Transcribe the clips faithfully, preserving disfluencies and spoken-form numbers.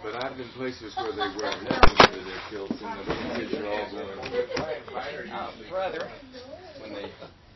But I've been places where they wear nothing under their kilts, and the little kids are all going, oh, brother. When they...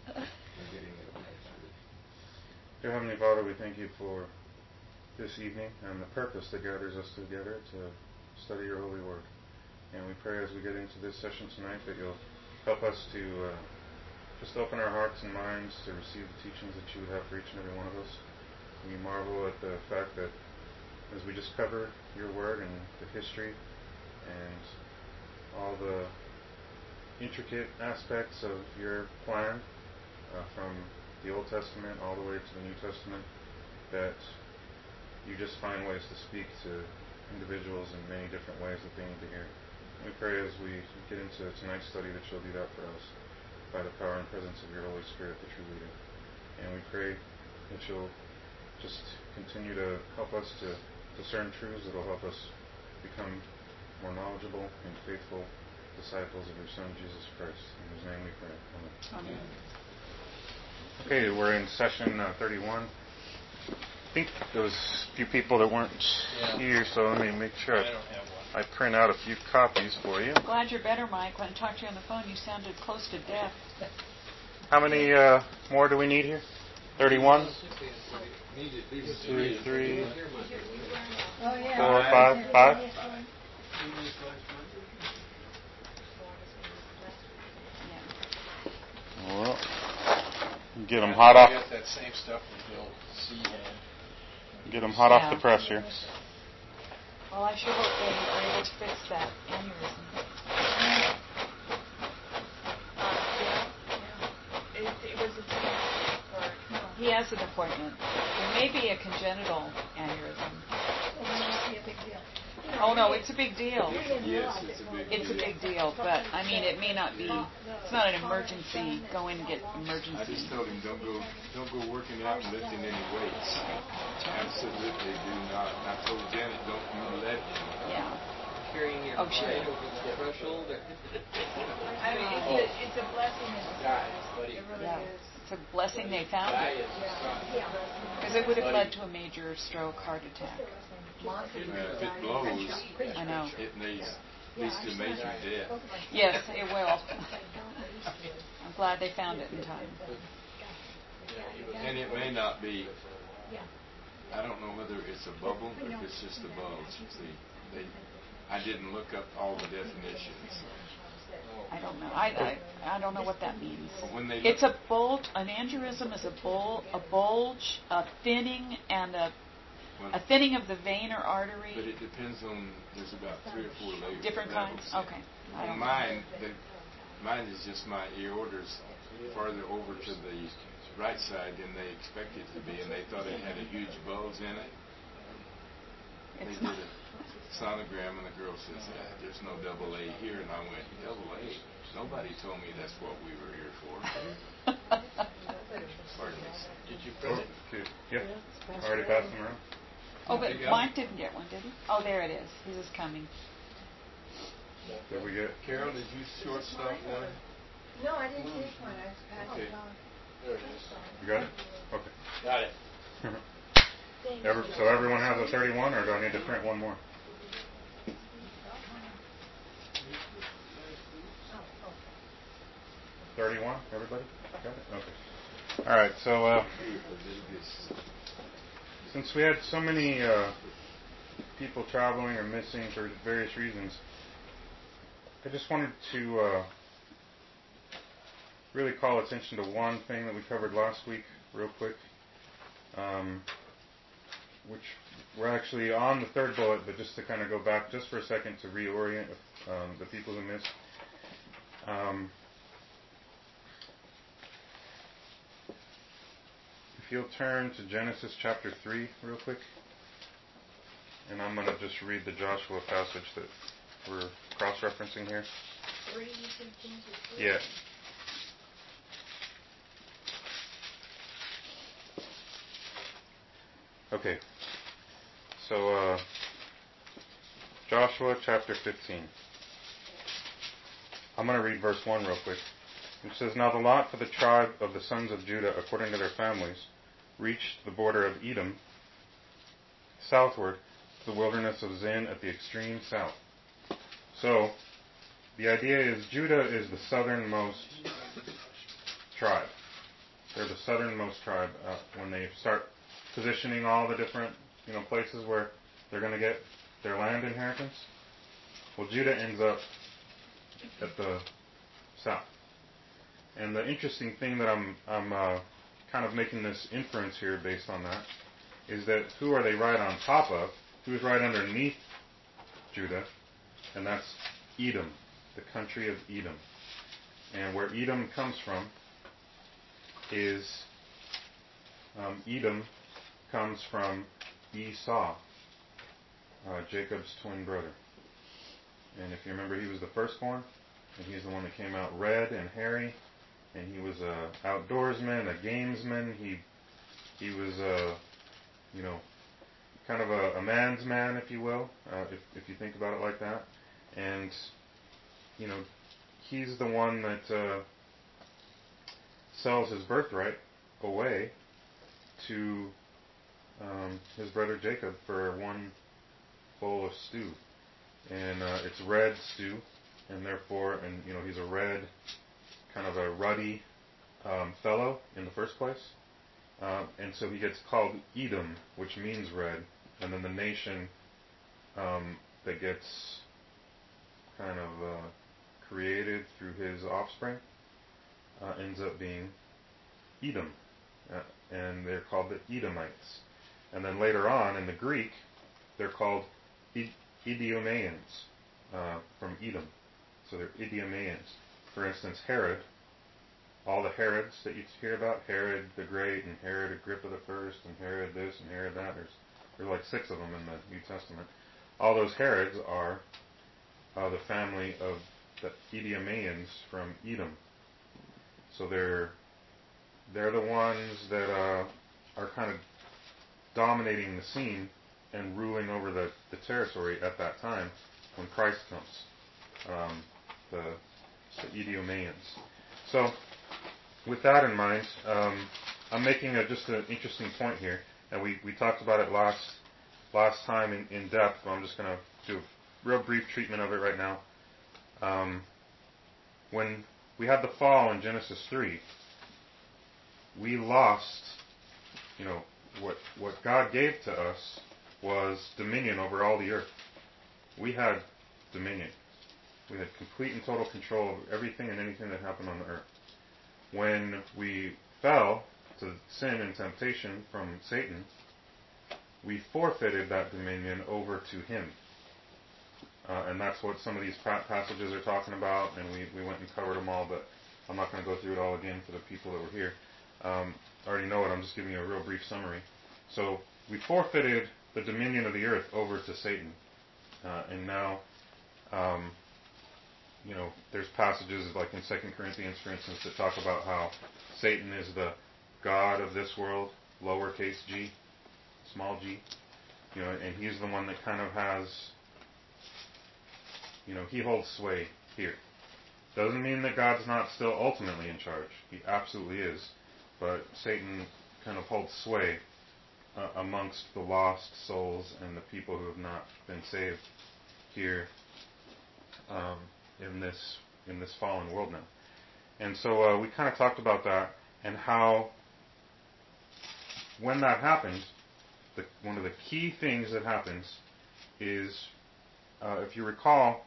Dear Heavenly Father, we thank you for this evening and the purpose that gathers us together to study your holy word. And we pray as we get into this session tonight that you'll help us to uh, just open our hearts and minds to receive the teachings that you would have for each and every one of us. We marvel at the fact that as we just covered your word and the history and all the intricate aspects of your plan uh, from the Old Testament all the way to the New Testament, that you just find ways to speak to individuals in many different ways that they need to hear. We pray as we get into tonight's study that you'll do that for us by the power and presence of your Holy Spirit, the true leader. And we pray that you'll just continue to help us to discern truths that will help us become more knowledgeable and faithful disciples of your Son, Jesus Christ. In his name we pray. Amen. Amen. Okay, we're in session uh, thirty-one. I think there was a few people that weren't yeah. here, so let me make sure I, I, I print out a few copies for you. Glad you're better, Mike. When I talked to you on the phone, you sounded close to death. How many uh, more do we need here? thirty-one? Two, three, oh, yeah. four, five, five. Well, get them hot off. Get that same stuff from Bill C. Get them hot yeah. off the press here. Well, I sure hope they are able to fix that aneurysm. Yeah. It, it was a or no. He has an appointment. There may be a congenital aneurysm. Well, then it must be a big deal. Oh no, it's a big deal. Yes, it's a big It's deal. a big deal, but I mean, it may not be. It's not an emergency. Go in and get emergency. I just told him don't go, don't go working out and lifting any weights. Absolutely do not. And I told Janet, don't you let him. Yeah. Carrying your oh, sure. over the threshold. Or I mean, it's, oh. a, it's a blessing in disguise. It really yeah. is. It's a blessing they found it. Because it would have led to a major stroke, heart attack. Uh, if it blows, I know. it needs, leads to major death. Yes, it will. I'm glad they found it in time. And it may not be, I don't know whether it's a bubble or if it's just a bulge. See, they, I didn't look up all the definitions. I don't know. I, I I don't know what that means. When they it's a bulge. An aneurysm is a bul a bulge, a thinning, and a well, a thinning of the vein or artery. But it depends on. There's about three or four layers. Different kinds. Okay. I don't mine, the, mine is just my aorta's farther over to the right side than they expect it to be, and they thought it had a huge bulge in it. They it's did a sonogram, and the girl says, yeah, "There's no double A here," and I went, "Double A? Nobody told me that's what we were here for." Pardon me. Did you print it? Oh, yeah. Already passed them around. Oh, but Mike didn't get one, did he? Oh, there it is. He was coming. Did we get? Carol, did you short stop one? No, I didn't take one. I passed okay. it on. There it is. You got it? Okay. Got it. Every, so everyone has a thirty-one, or do I need to print one more? thirty-one, everybody? Got it? Okay. All right, so uh, since we had so many uh, people traveling or missing for various reasons, I just wanted to uh, really call attention to one thing that we covered last week real quick, um, which we're actually on the third bullet, but just to kind of go back just for a second to reorient um, the people who missed. Um, if you'll turn to Genesis chapter three real quick, and I'm going to just read the Joshua passage that we're cross-referencing here. Three, yeah. Okay. So, uh, Joshua chapter fifteen. I'm going to read verse one real quick. It says, "Now the lot for the tribe of the sons of Judah, according to their families, reached the border of Edom, southward, the wilderness of Zin at the extreme south. So, the idea is Judah is the southernmost tribe. They're the southernmost tribe uh, when they start positioning all the different, you know, places where they're going to get their land inheritance. Well, Judah ends up at the south. And the interesting thing that I'm I'm uh, kind of making this inference here based on that is that who are they right on top of? Who's right underneath Judah? And that's Edom, the country of Edom. And where Edom comes from is um, Edom comes from Esau, uh, Jacob's twin brother. And if you remember, he was the firstborn, and he's the one that came out red and hairy, and he was a outdoorsman, a gamesman. He he was a, you know, kind of a, a man's man, if you will, uh, if if you think about it like that. And you know, he's the one that uh, sells his birthright away to um, his brother Jacob for one bowl of stew. And uh, it's red stew, and therefore, and you know, he's a red, kind of a ruddy um, fellow in the first place. Uh, and so he gets called Edom, which means red. And then the nation um, that gets kind of uh, created through his offspring uh, ends up being Edom. Uh, and they're called the Edomites. And then later on in the Greek, they're called Ed- Idumeans uh, from Edom. So they're Idumeans. For instance, Herod, all the Herods that you hear about, Herod the Great and Herod Agrippa the First and Herod this and Herod that, there's, there's like six of them in the New Testament. All those Herods are uh, the family of the Idumeans from Edom. So they're they're the ones that uh, are kind of dominating the scene and ruling over the, the territory at that time when Christ comes. Um, the, the Idumeans. So, with that in mind, um, I'm making a, just an interesting point here, and we, we talked about it last last time in, in depth, but I'm just going to do a real brief treatment of it right now. Um, when we had the fall in Genesis three, we lost, you know, what what God gave to us was dominion over all the earth. We had dominion. We had complete and total control of everything and anything that happened on the earth. When we fell to sin and temptation from Satan, we forfeited that dominion over to him. Uh, and that's what some of these passages are talking about, and we, we went and covered them all, but I'm not going to go through it all again for the people that were here. Um, I already know it, I'm just giving you a real brief summary. So we forfeited the dominion of the earth over to Satan. Uh, and now, um, you know, there's passages like in Second Corinthians, for instance, that talk about how Satan is the god of this world, lowercase g, small g. You know, and he's the one that kind of has, you know, he holds sway here. Doesn't mean that God's not still ultimately in charge. He absolutely is. But Satan kind of holds sway uh, amongst the lost souls and the people who have not been saved here um, in this in this fallen world now. And so uh, we kind of talked about that and how when that happens, the, one of the key things that happens is, uh, if you recall,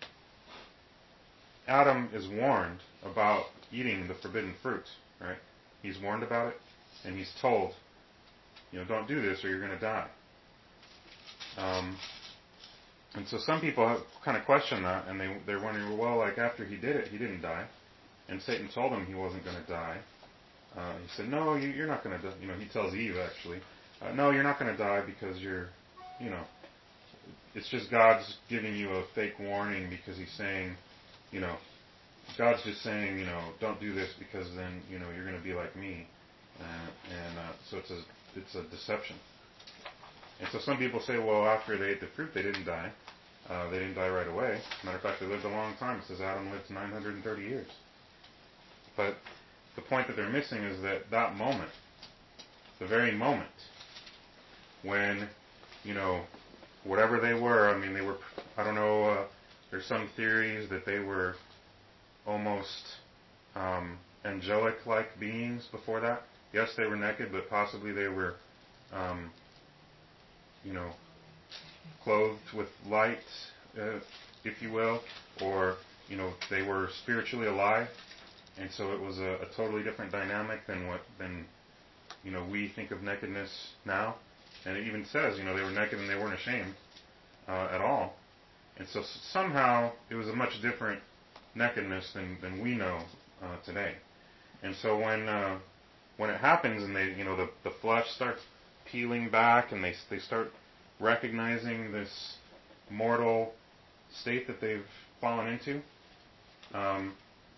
Adam is warned about eating the forbidden fruit, right? He's warned about it, and he's told, you know, don't do this or you're going to die. Um, and so some people have kind of question that, and they, they're wondering, well, like after he did it, he didn't die. And Satan told him he wasn't going to die. Uh, he said, no, you, you're not going to die. You know, he tells Eve, actually, uh, no, you're not going to die because you're, you know, it's just God's giving you a fake warning because he's saying, you know, God's just saying, you know, don't do this because then, you know, you're going to be like me. Uh, and uh, so it's a, it's a deception. And so some people say, well, after they ate the fruit, they didn't die. Uh, they didn't die right away. As a matter of fact, they lived a long time. It says Adam lived nine hundred thirty years. But the point that they're missing is that that moment, the very moment when, you know, whatever they were, I mean, they were, I don't know, uh, there's some theories that they were almost um, angelic-like beings before that. Yes, they were naked, but possibly they were, um, you know, clothed with light, uh, if you will, or, you know, they were spiritually alive, and so it was a, a totally different dynamic than what, than, you know, we think of nakedness now. And it even says, you know, they were naked and they weren't ashamed uh, at all. And so somehow it was a much different nakedness than, than we know uh, today. And so when uh, when it happens and they, you know, the, the flesh starts peeling back and they they start recognizing this mortal state that they've fallen into, um,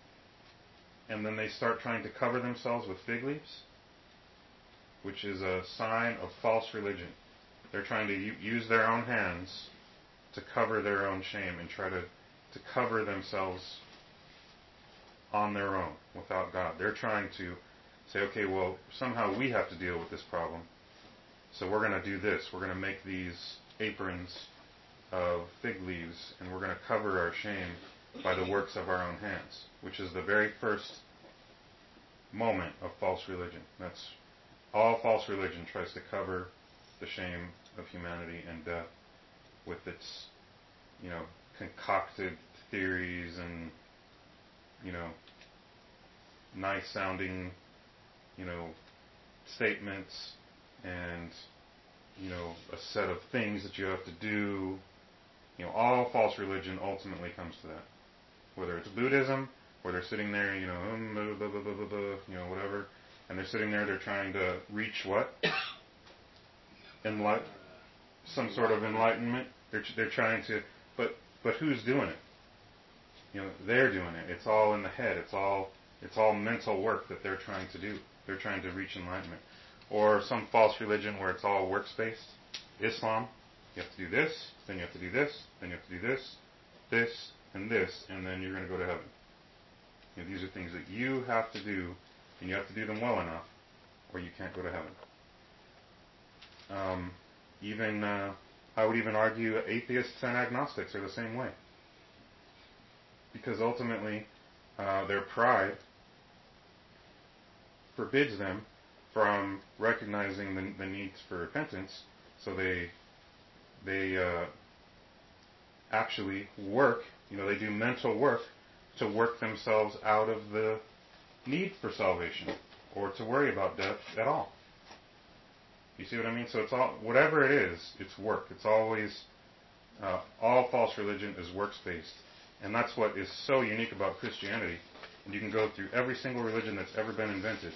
and then they start trying to cover themselves with fig leaves, which is a sign of false religion. They're trying to u- use their own hands to cover their own shame and try to, to cover themselves on their own without God. They're trying to say, okay, well, somehow we have to deal with this problem. So we're going to do this. We're going to make these aprons of fig leaves, and we're going to cover our shame by the works of our own hands, which is the very first moment of false religion. That's all false religion tries to cover the shame of humanity and death with its, you know, concocted theories and, you know, nice sounding, you know, statements and, you know, a set of things that you have to do. You know, all false religion ultimately comes to that. Whether it's Buddhism, where they're sitting there, you know, um, blah, blah, blah, blah, blah, you know, whatever, and they're sitting there, they're trying to reach what? Enlight, some sort of enlightenment. They're they're trying to, but but who's doing it? You know, they're doing it. It's all in the head. It's all it's all mental work that they're trying to do. They're trying to reach enlightenment. Or some false religion where it's all works-based. Islam, you have to do this, then you have to do this, then you have to do this, this, and this, and then you're going to go to heaven. You know, these are things that you have to do, and you have to do them well enough, or you can't go to heaven. Um, even, uh, I would even argue atheists and agnostics are the same way. Because ultimately, uh, their pride forbids them from recognizing the, the needs for repentance, so they they uh, actually work, you know, they do mental work to work themselves out of the need for salvation or to worry about death at all. You see what I mean? So it's all, whatever it is, it's work. It's always, uh, all false religion is works-based. And that's what is so unique about Christianity. And you can go through every single religion that's ever been invented,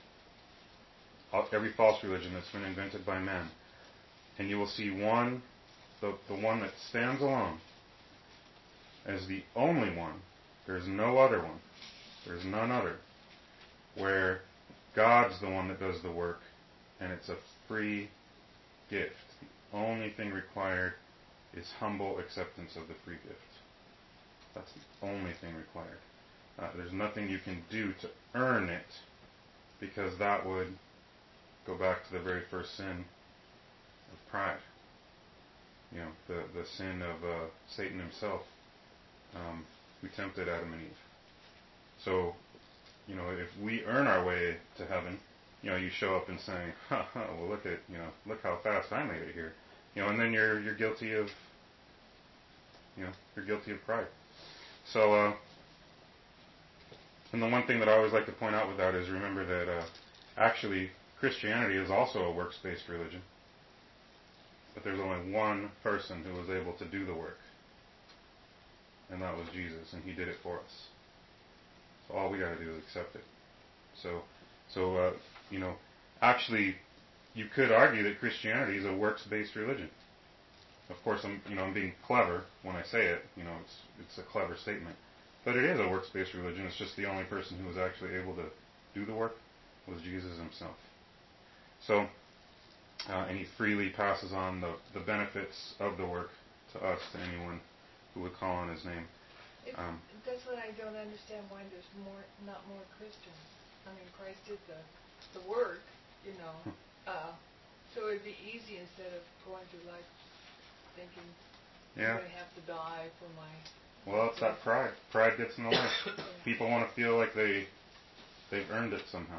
every false religion that's been invented by man, and you will see one, the, the one that stands alone as the only one. There's no other one. There's none other. Where God's the one that does the work, and it's a free gift. The only thing required is humble acceptance of the free gift. That's the only thing required. Uh, there's nothing you can do to earn it, because that would go back to the very first sin of pride. You know, the, the sin of uh, Satan himself, um, who tempted Adam and Eve. So, you know, if we earn our way to heaven, you know, you show up and saying, ha, ha, well, look at, you know, look how fast I made it here. You know, and then you're you're guilty of, you know, you're guilty of pride. So, uh, and the one thing that I always like to point out with that is remember that uh, actually Christianity is also a works-based religion. But there's only one person who was able to do the work. And that was Jesus, and he did it for us. So all we got to do is accept it. So, so uh, you know, actually, you could argue that Christianity is a works-based religion. Of course, I'm, you know, I'm being clever when I say it. You know, it's it's a clever statement, but it is a works-based religion. It's just the only person who was actually able to do the work was Jesus himself. So, uh, and he freely passes on the the benefits of the work to us, to anyone who would call on his name. Um, that's what I don't understand. Why there's more, not more Christians. I mean, Christ did the the work, you know. uh, so it'd be easy instead of going through life thinking Yeah. I'm going to have to die for my... Well, it's that pride. Pride gets in the way. Yeah. People want to feel like they, they've earned it somehow.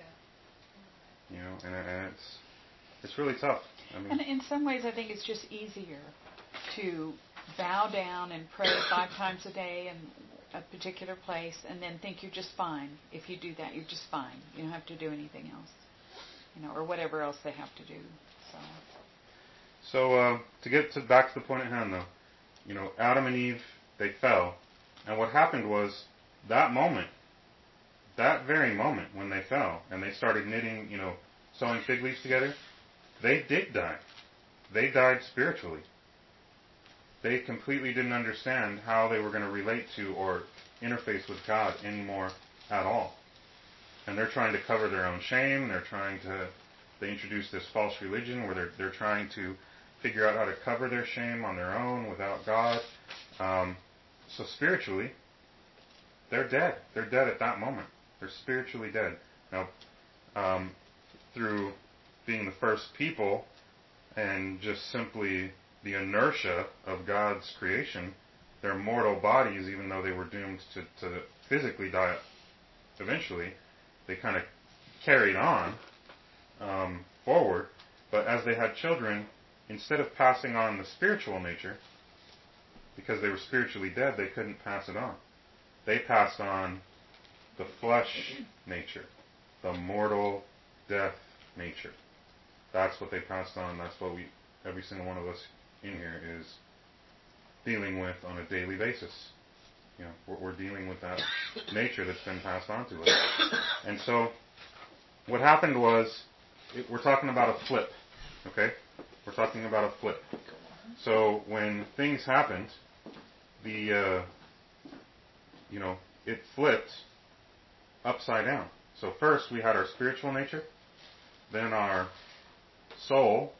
Yeah. You know, and, and it's it's really tough. I mean, And in some ways, I think it's just easier to bow down and pray five times a day in a particular place and then think you're just fine. If you do that, you're just fine. You don't have to do anything else, you know, or whatever else they have to do. So, so uh, to get to back to the point at hand, though, you know, Adam and Eve, they fell, and what happened was that moment, that very moment when they fell and they started knitting, you know, sewing fig leaves together, they did die. They died spiritually. They completely didn't understand how they were going to relate to or interface with God anymore at all. And they're trying to cover their own shame. They're trying to, they introduce this false religion where they're, they're trying to figure out how to cover their shame on their own without God. Um, so spiritually, they're dead. They're dead at that moment. They're spiritually dead. Now, um, through being the first people and just simply the inertia of God's creation, their mortal bodies, even though they were doomed to, to physically die eventually, they kind of carried on um, forward. But as they had children, instead of passing on the spiritual nature, because they were spiritually dead, they couldn't pass it on. They passed on the flesh nature, the mortal death nature. That's what they passed on. That's what we, every single one of us in here is dealing with on a daily basis. You know, we're, we're dealing with that nature that's been passed on to us. And so, what happened was, it, we're talking about a flip, okay? We're talking about a flip. So when things happened, the, uh, you know, it flipped upside down. So first we had our spiritual nature, then our soul,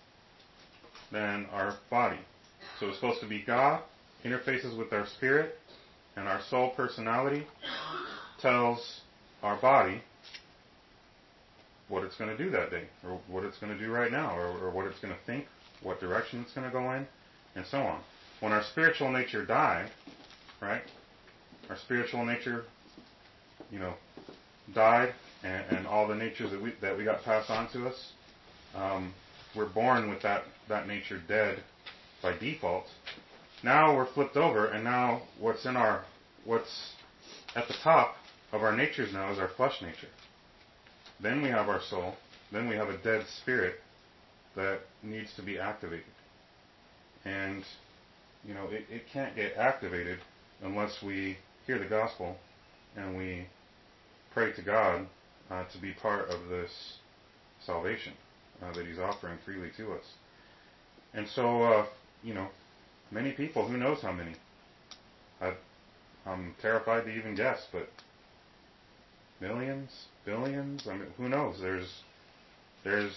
then our body. So it's supposed to be God interfaces with our spirit, and our soul personality tells our body what it's going to do that day, or what it's going to do right now, or, or what it's going to think, what direction it's going to go in, and so on. When our spiritual nature died, right, our spiritual nature, you know, died, and, and all the natures that we that we got passed on to us, um, we're born with that, that nature dead by default. Now we're flipped over, and now what's in our, what's at the top of our natures now is our flesh nature. Then we have our soul. Then we have a dead spirit that needs to be activated. And, you know, it, it can't get activated unless we hear the gospel and we pray to God uh, to be part of this salvation uh, that He's offering freely to us. And so, uh, you know, many people, who knows how many? I've, I'm terrified to even guess, but millions, billions, I mean, who knows? There's, there's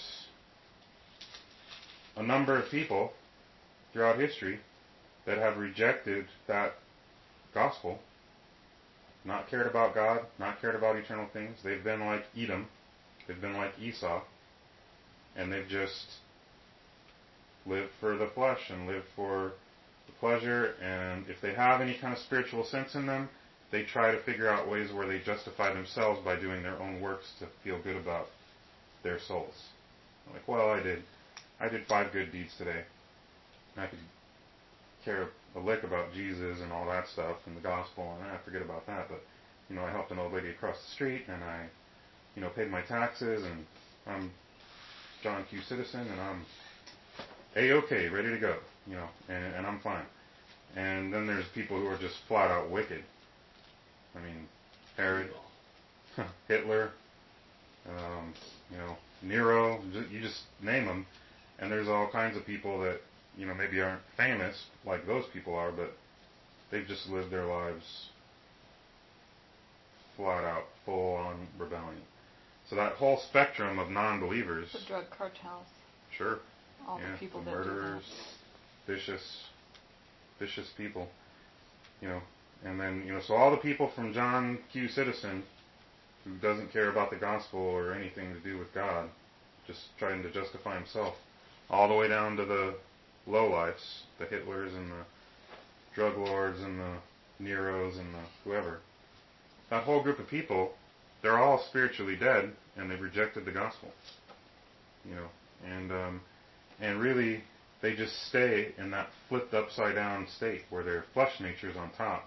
a number of people throughout history that have rejected that gospel, not cared about God, not cared about eternal things. They've been like Edom, they've been like Esau, and they've just lived for the flesh and lived for the pleasure, and if they have any kind of spiritual sense in them, they try to figure out ways where they justify themselves by doing their own works to feel good about their souls. Like, well, I did, I did five good deeds today. I could care a lick about Jesus and all that stuff and the gospel, and I forget about that. But you know, I helped an old lady across the street, and I, you know, paid my taxes, and I'm John Q. Citizen, and I'm A-okay, ready to go, you know, and, and I'm fine. And then there's people who are just flat out wicked. I mean, Herod, Hitler, um, you know, Nero, you just name them, and there's all kinds of people that, you know, maybe aren't famous like those people are, but they've just lived their lives flat out, full on rebellion. So that whole spectrum of non-believers. The drug cartels. Sure. All yeah, the people the that murderers, do that. vicious, vicious people. You know, and then, you know, so all the people from John Q. Citizen, who doesn't care about the gospel or anything to do with God, just trying to justify himself, all the way down to the lowlifes, the Hitlers and the drug lords and the Neros and the whoever, that whole group of people, they're all spiritually dead, and they've rejected the gospel. You know, and um, and really, they just stay in that flipped upside down state where their flesh nature is on top,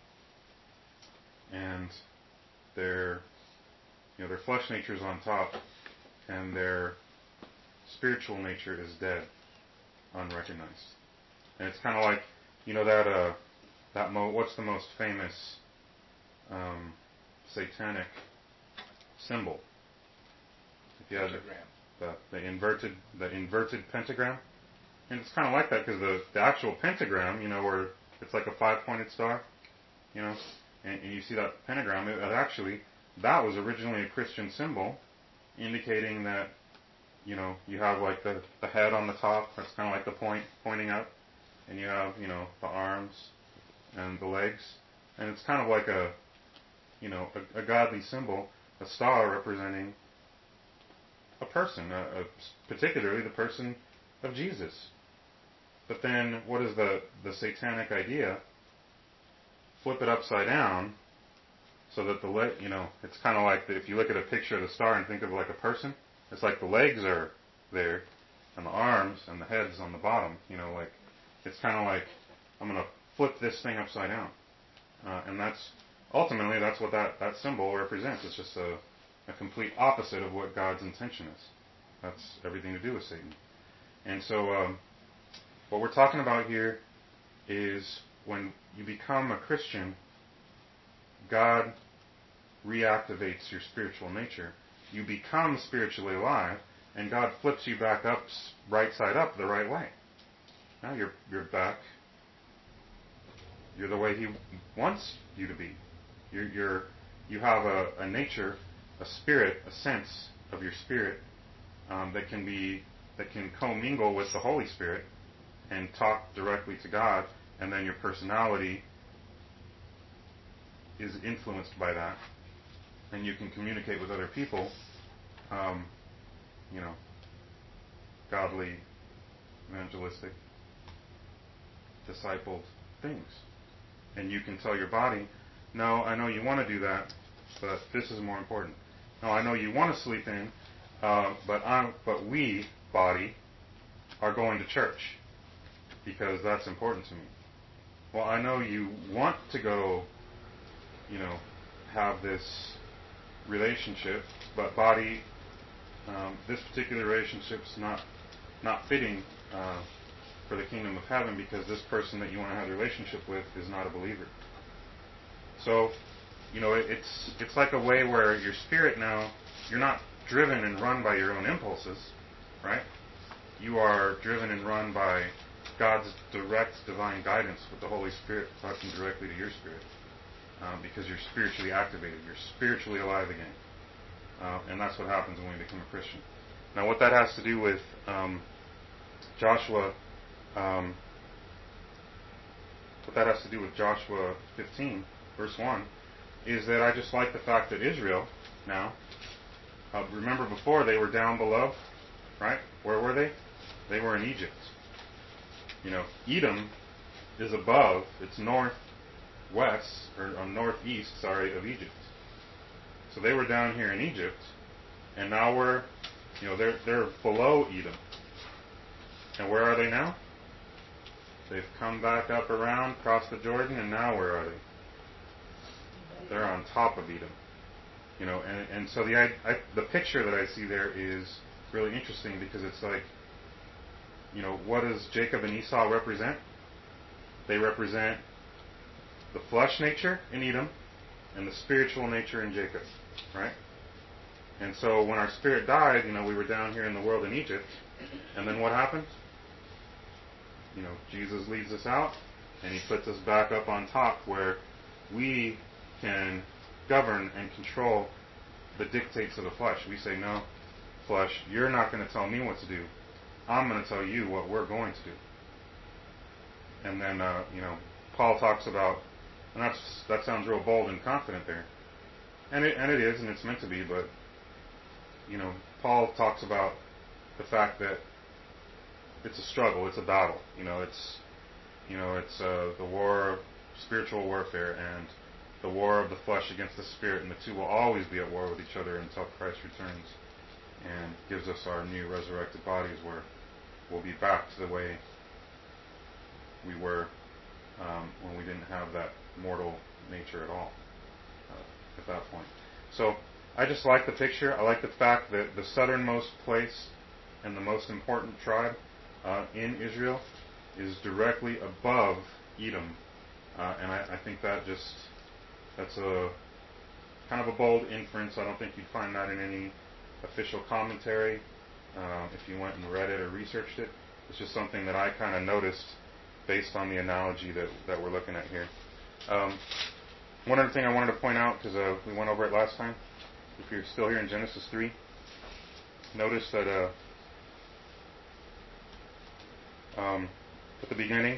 and their you know their flesh nature is on top, and their spiritual nature is dead, unrecognized. And it's kind of like, you know, that uh, that mo- what's the most famous um, satanic symbol? If you had Pentagram. the, the inverted the inverted pentagram, and it's kind of like that because the the actual pentagram, you know, where it's like a five-pointed star, you know, and, and you see that pentagram. It, it actually that was originally a Christian symbol, indicating that, you know, you have like the, the head on the top, that's kind of like the point pointing up, and you have, you know, the arms and the legs, and it's kind of like a, you know, a, a godly symbol, a star representing a person, a, a, particularly the person of Jesus. But then, what is the, the satanic idea? Flip it upside down, so that the leg, you know, it's kind of like the, if you look at a picture of the star and think of it like a person, it's like the legs are there, and the arms and the head's on the bottom. You know, like it's kind of like I'm going to flip this thing upside down, uh, and that's ultimately that's what that, that symbol represents. It's just a, a complete opposite of what God's intention is. That's everything to do with Satan. And so, um, what we're talking about here is when you become a Christian, God reactivates your spiritual nature. You become spiritually alive, and God flips you back up, right side up, the right way. Now you're you're back. You're the way He wants you to be. You're, you're you have a, a nature, a spirit, a sense of your spirit um, that can be that can commingle with the Holy Spirit and talk directly to God, and then your personality is influenced by that, and you can communicate with other people, um, you know, godly, evangelistic, discipled things. And you can tell your body, no, I know you want to do that, but this is more important. No, I know you want to sleep in, uh, but I'm, but we, body, are going to church because that's important to me. Well, I know you want to go, you know, have this relationship, but body, um, this particular relationship's not not fitting uh, for the kingdom of heaven because this person that you want to have a relationship with is not a believer. So, you know, it, it's it's like a way where your spirit now, you're not driven and run by your own impulses, right? You are driven and run by God's direct divine guidance with the Holy Spirit talking directly to your spirit. Um, because you're spiritually activated. You're spiritually alive again. Uh, and that's what happens when we become a Christian. Now, what that has to do with um, Joshua, um, what that has to do with Joshua fifteen, verse one, is that I just like the fact that Israel, now, uh, remember before they were down below, right? Where were they? They were in Egypt. You know, Edom is above, it's north, west, or uh, northeast, sorry, of Egypt. So they were down here in Egypt, and now we're, you know, they're they're below Edom. And where are they now? They've come back up around, crossed the Jordan, and now where are they? They're on top of Edom. You know, and and so the I, I, the picture that I see there is really interesting because it's like, you know, what does Jacob and Esau represent? They represent the flesh nature in Edom and the spiritual nature in Jacob, right? And so when our spirit died, you know, we were down here in the world in Egypt, and then what happened? You know, Jesus leads us out, and He puts us back up on top where we can govern and control the dictates of the flesh. We say, no, flesh, you're not going to tell me what to do. I'm going to tell you what we're going to do. And then, uh, you know, Paul talks about, and that's, that sounds real bold and confident there. And it, and it is, and it's meant to be, but, you know, Paul talks about the fact that it's a struggle, it's a battle. You know, it's you know, it's uh, the war of spiritual warfare and the war of the flesh against the spirit, and the two will always be at war with each other until Christ returns and gives us our new resurrected bodies, where we'll be back to the way we were um, when we didn't have that mortal nature at all uh, at that point. So I just like the picture. I like the fact that the southernmost place and the most important tribe uh, in Israel is directly above Edom, uh, and I, I think that just that's a kind of a bold inference. I don't think you'd find that in any official commentary uh, if you went and read it or researched it. It's just something that I kind of noticed based on the analogy that that we're looking at here. Um, one other thing I wanted to point out, because uh, we went over it last time, if you're still here in Genesis three, notice that uh, um, at the beginning,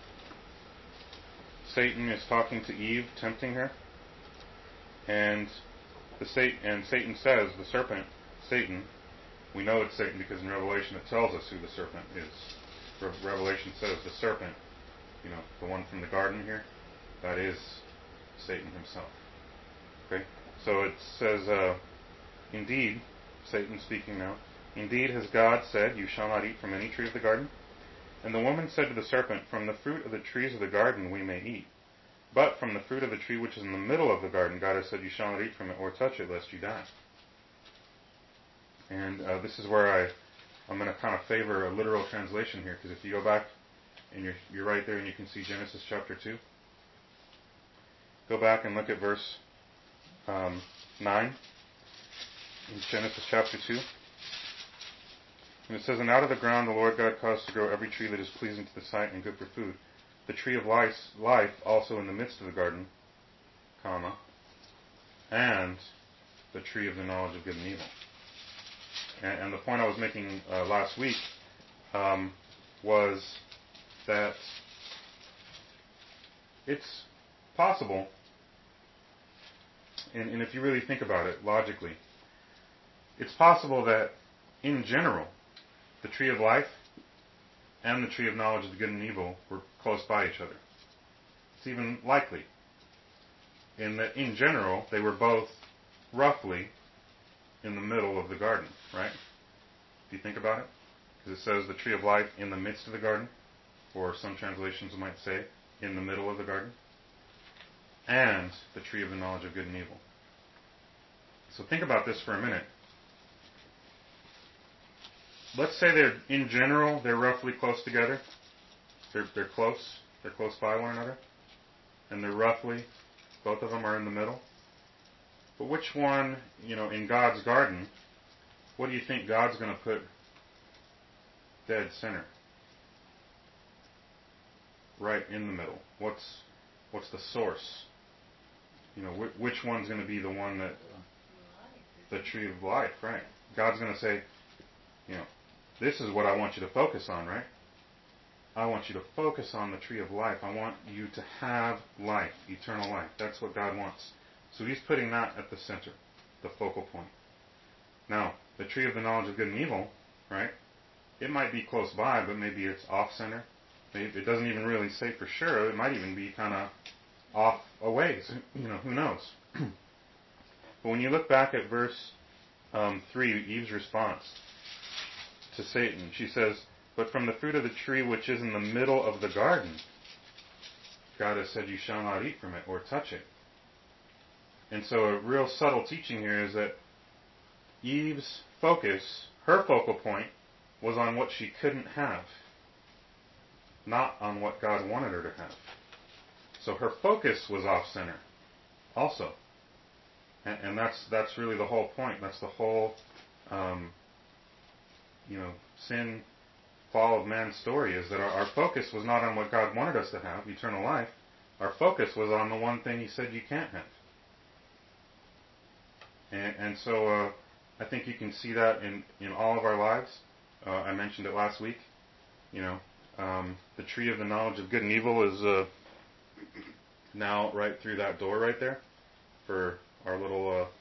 Satan is talking to Eve, tempting her, and the Satan and Satan says, the serpent, Satan, we know it's Satan because in Revelation it tells us who the serpent is. Re- Revelation says the serpent, you know, the one from the garden here, that is Satan himself. Okay, so it says, uh, indeed, Satan speaking now, indeed has God said, you shall not eat from any tree of the garden? And the woman said to the serpent, from the fruit of the trees of the garden we may eat. But from the fruit of the tree which is in the middle of the garden, God has said, you shall not eat from it or touch it, lest you die. And uh, this is where I, I'm going to kind of favor a literal translation here, because if you go back, and you're, you're right there and you can see Genesis chapter two, go back and look at verse um, nine in Genesis chapter two. And it says, and out of the ground the Lord God caused to grow every tree that is pleasing to the sight and good for food. The tree of life, life also in the midst of the garden, comma, and the tree of the knowledge of good and evil. And, and the point I was making uh, last week um, was that it's possible, and, and if you really think about it logically, it's possible that in general, the tree of life and the tree of knowledge of the good and evil were close by each other. It's even likely in that in general they were both roughly in the middle of the garden, right? If you think about it, because it says the tree of life in the midst of the garden, or some translations might say in the middle of the garden, and the tree of the knowledge of good and evil. So think about this for a minute. Let's say they're, in general, they're roughly close together. They're, they're close. They're close by one another. And they're roughly, both of them are in the middle. But which one, you know, in God's garden, what do you think God's going to put dead center? Right in the middle. What's what's the source? You know, wh- which one's going to be the one that, the tree of life, right? God's going to say, you know, this is what I want you to focus on, right? I want you to focus on the tree of life. I want you to have life, eternal life. That's what God wants. So he's putting that at the center, the focal point. Now, the tree of the knowledge of good and evil, right? It might be close by, but maybe it's off center. Maybe it doesn't even really say for sure. It might even be kind of off a ways. You know, who knows? But when you look back at verse um, three, Eve's response to Satan, she says, but from the fruit of the tree which is in the middle of the garden, God has said, you shall not eat from it or touch it. And so a real subtle teaching here is that Eve's focus, her focal point, was on what she couldn't have, not on what God wanted her to have. So her focus was off center also. And, and that's that's really the whole point. That's the whole um, you know, sin, fall of man's story, is that our, our focus was not on what God wanted us to have, eternal life. Our focus was on the one thing he said you can't have. And, and so uh, I think you can see that in, in all of our lives. Uh, I mentioned it last week. You know, um, the tree of the knowledge of good and evil is uh, now right through that door right there for our little uh,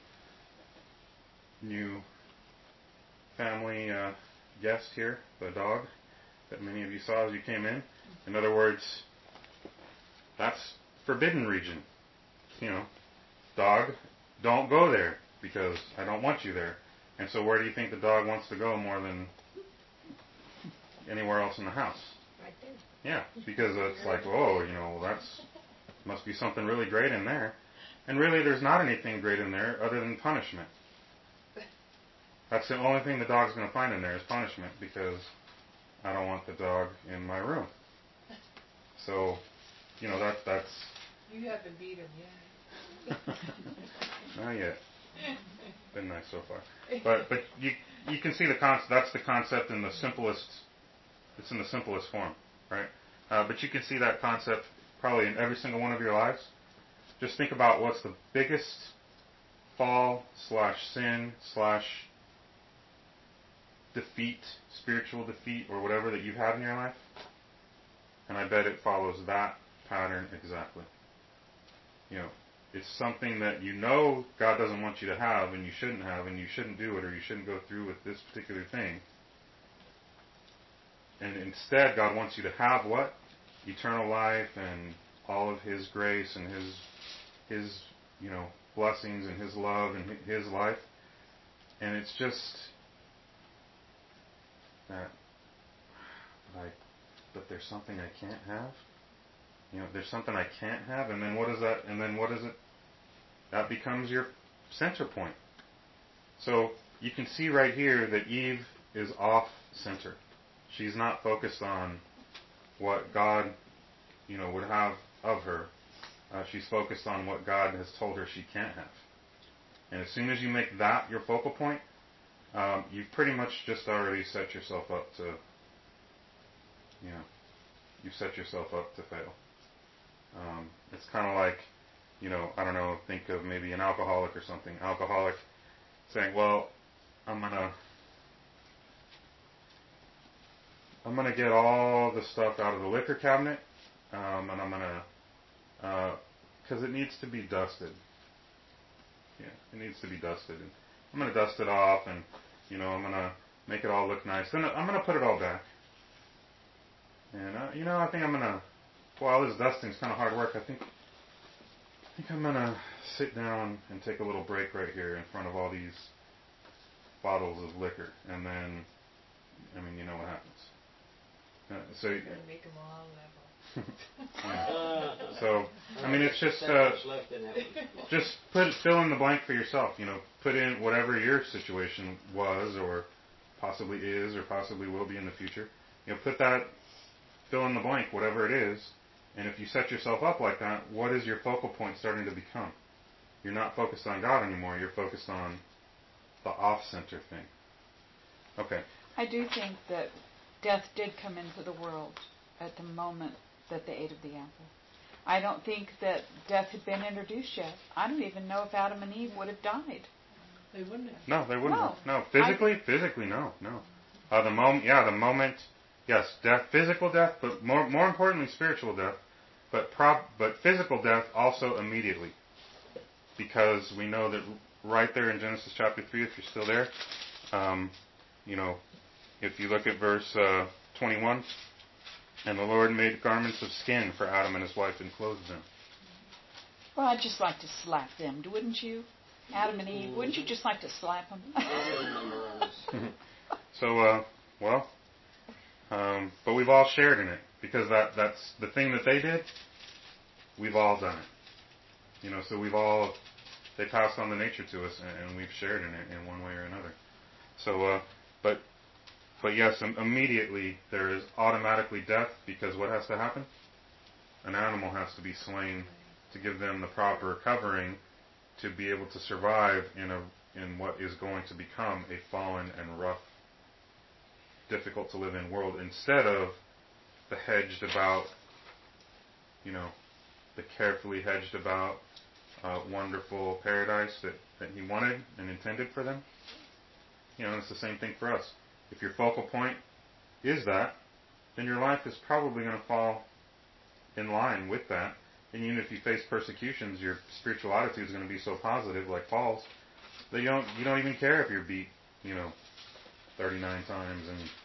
new family uh, guest here, the dog that many of you saw as you came in. In other words, that's forbidden region. You know, dog, don't go there because I don't want you there. And so where do you think the dog wants to go more than anywhere else in the house? Right there. Yeah, because it's like, oh, you know, that's must be something really great in there. And really, there's not anything great in there other than punishment. That's the only thing the dog's going to find in there is punishment, because I don't want the dog in my room. So, you know, that that's... You haven't beat him yet. Not yet. Been nice so far. But but you you can see the concept. That's the concept in the simplest. It's in the simplest form, right? Uh, but you can see that concept probably in every single one of your lives. Just think about what's the biggest fall slash sin slash defeat, spiritual defeat, or whatever that you've had in your life. And I bet it follows that pattern exactly. You know, it's something that you know God doesn't want you to have, and you shouldn't have, and you shouldn't do it, or you shouldn't go through with this particular thing. And instead, God wants you to have what? Eternal life and all of His grace and His, His, you know, blessings and His love and His life. And it's just that, like, but there's something I can't have. You know, there's something I can't have, and then what is that? And then what is it? That becomes your center point. So you can see right here that Eve is off center. She's not focused on what God, you know, would have of her. Uh, she's focused on what God has told her she can't have. And as soon as you make that your focal point, um, you've pretty much just already set yourself up to, you know, you've set yourself up to fail. Um, it's kind of like, you know, I don't know, think of maybe an alcoholic or something. Alcoholic saying, well, I'm going to I'm going to get all the stuff out of the liquor cabinet, um, and I'm going to, because uh, it needs to be dusted. Yeah, it needs to be dusted. And I'm going to dust it off, and, you know, I'm going to make it all look nice. Then I'm going to put it all back. And, uh, you know, I think I'm going to, while this dusting is kind of hard work, I think, I think I'm going to sit down and take a little break right here in front of all these bottles of liquor. And then, I mean, you know what happens. Uh, so, You're going to make them all level. yeah. So, I mean, it's just, uh, just put fill in the blank for yourself. You know, put in whatever your situation was, or possibly is, or possibly will be in the future. You know, put that, fill in the blank, whatever it is. And if you set yourself up like that, what is your focal point starting to become? You're not focused on God anymore. You're focused on the off-center thing. Okay. I do think that death did come into the world at the moment that they ate of the apple. I don't think that death had been introduced yet. I don't even know if Adam and Eve would have died. They wouldn't have. No, they wouldn't No. have. No, physically, I, physically, no, no. Uh, the moment, yeah, the moment, yes, death, physical death, but more, more importantly, spiritual death. But prob, but physical death also immediately, because we know that right there in Genesis chapter three, if you're still there, um, you know, if you look at verse uh, twenty-one, and the Lord made garments of skin for Adam and his wife and clothed them. well, I'd just like to slap them, wouldn't you? Adam and Eve, wouldn't you just like to slap them? So, uh, well, um, but we've all shared in it, because that, that's the thing that they did. We've all done it. You know, so we've all, they passed on the nature to us, and, and we've shared in it in one way or another. So, uh, but, but yes, um, immediately there is automatically death, because what has to happen? An animal has to be slain to give them the proper covering to be able to survive in a, in what is going to become a fallen and rough, difficult to live in world, instead of the hedged about, you know, the carefully hedged about uh, wonderful paradise that, that He wanted and intended for them. You know, it's the same thing for us. If your focal point is that, then your life is probably going to fall in line with that. And even if you face persecutions, your spiritual attitude is going to be so positive, like Paul's, that you don't you don't even care if you're beat, you know, thirty-nine times and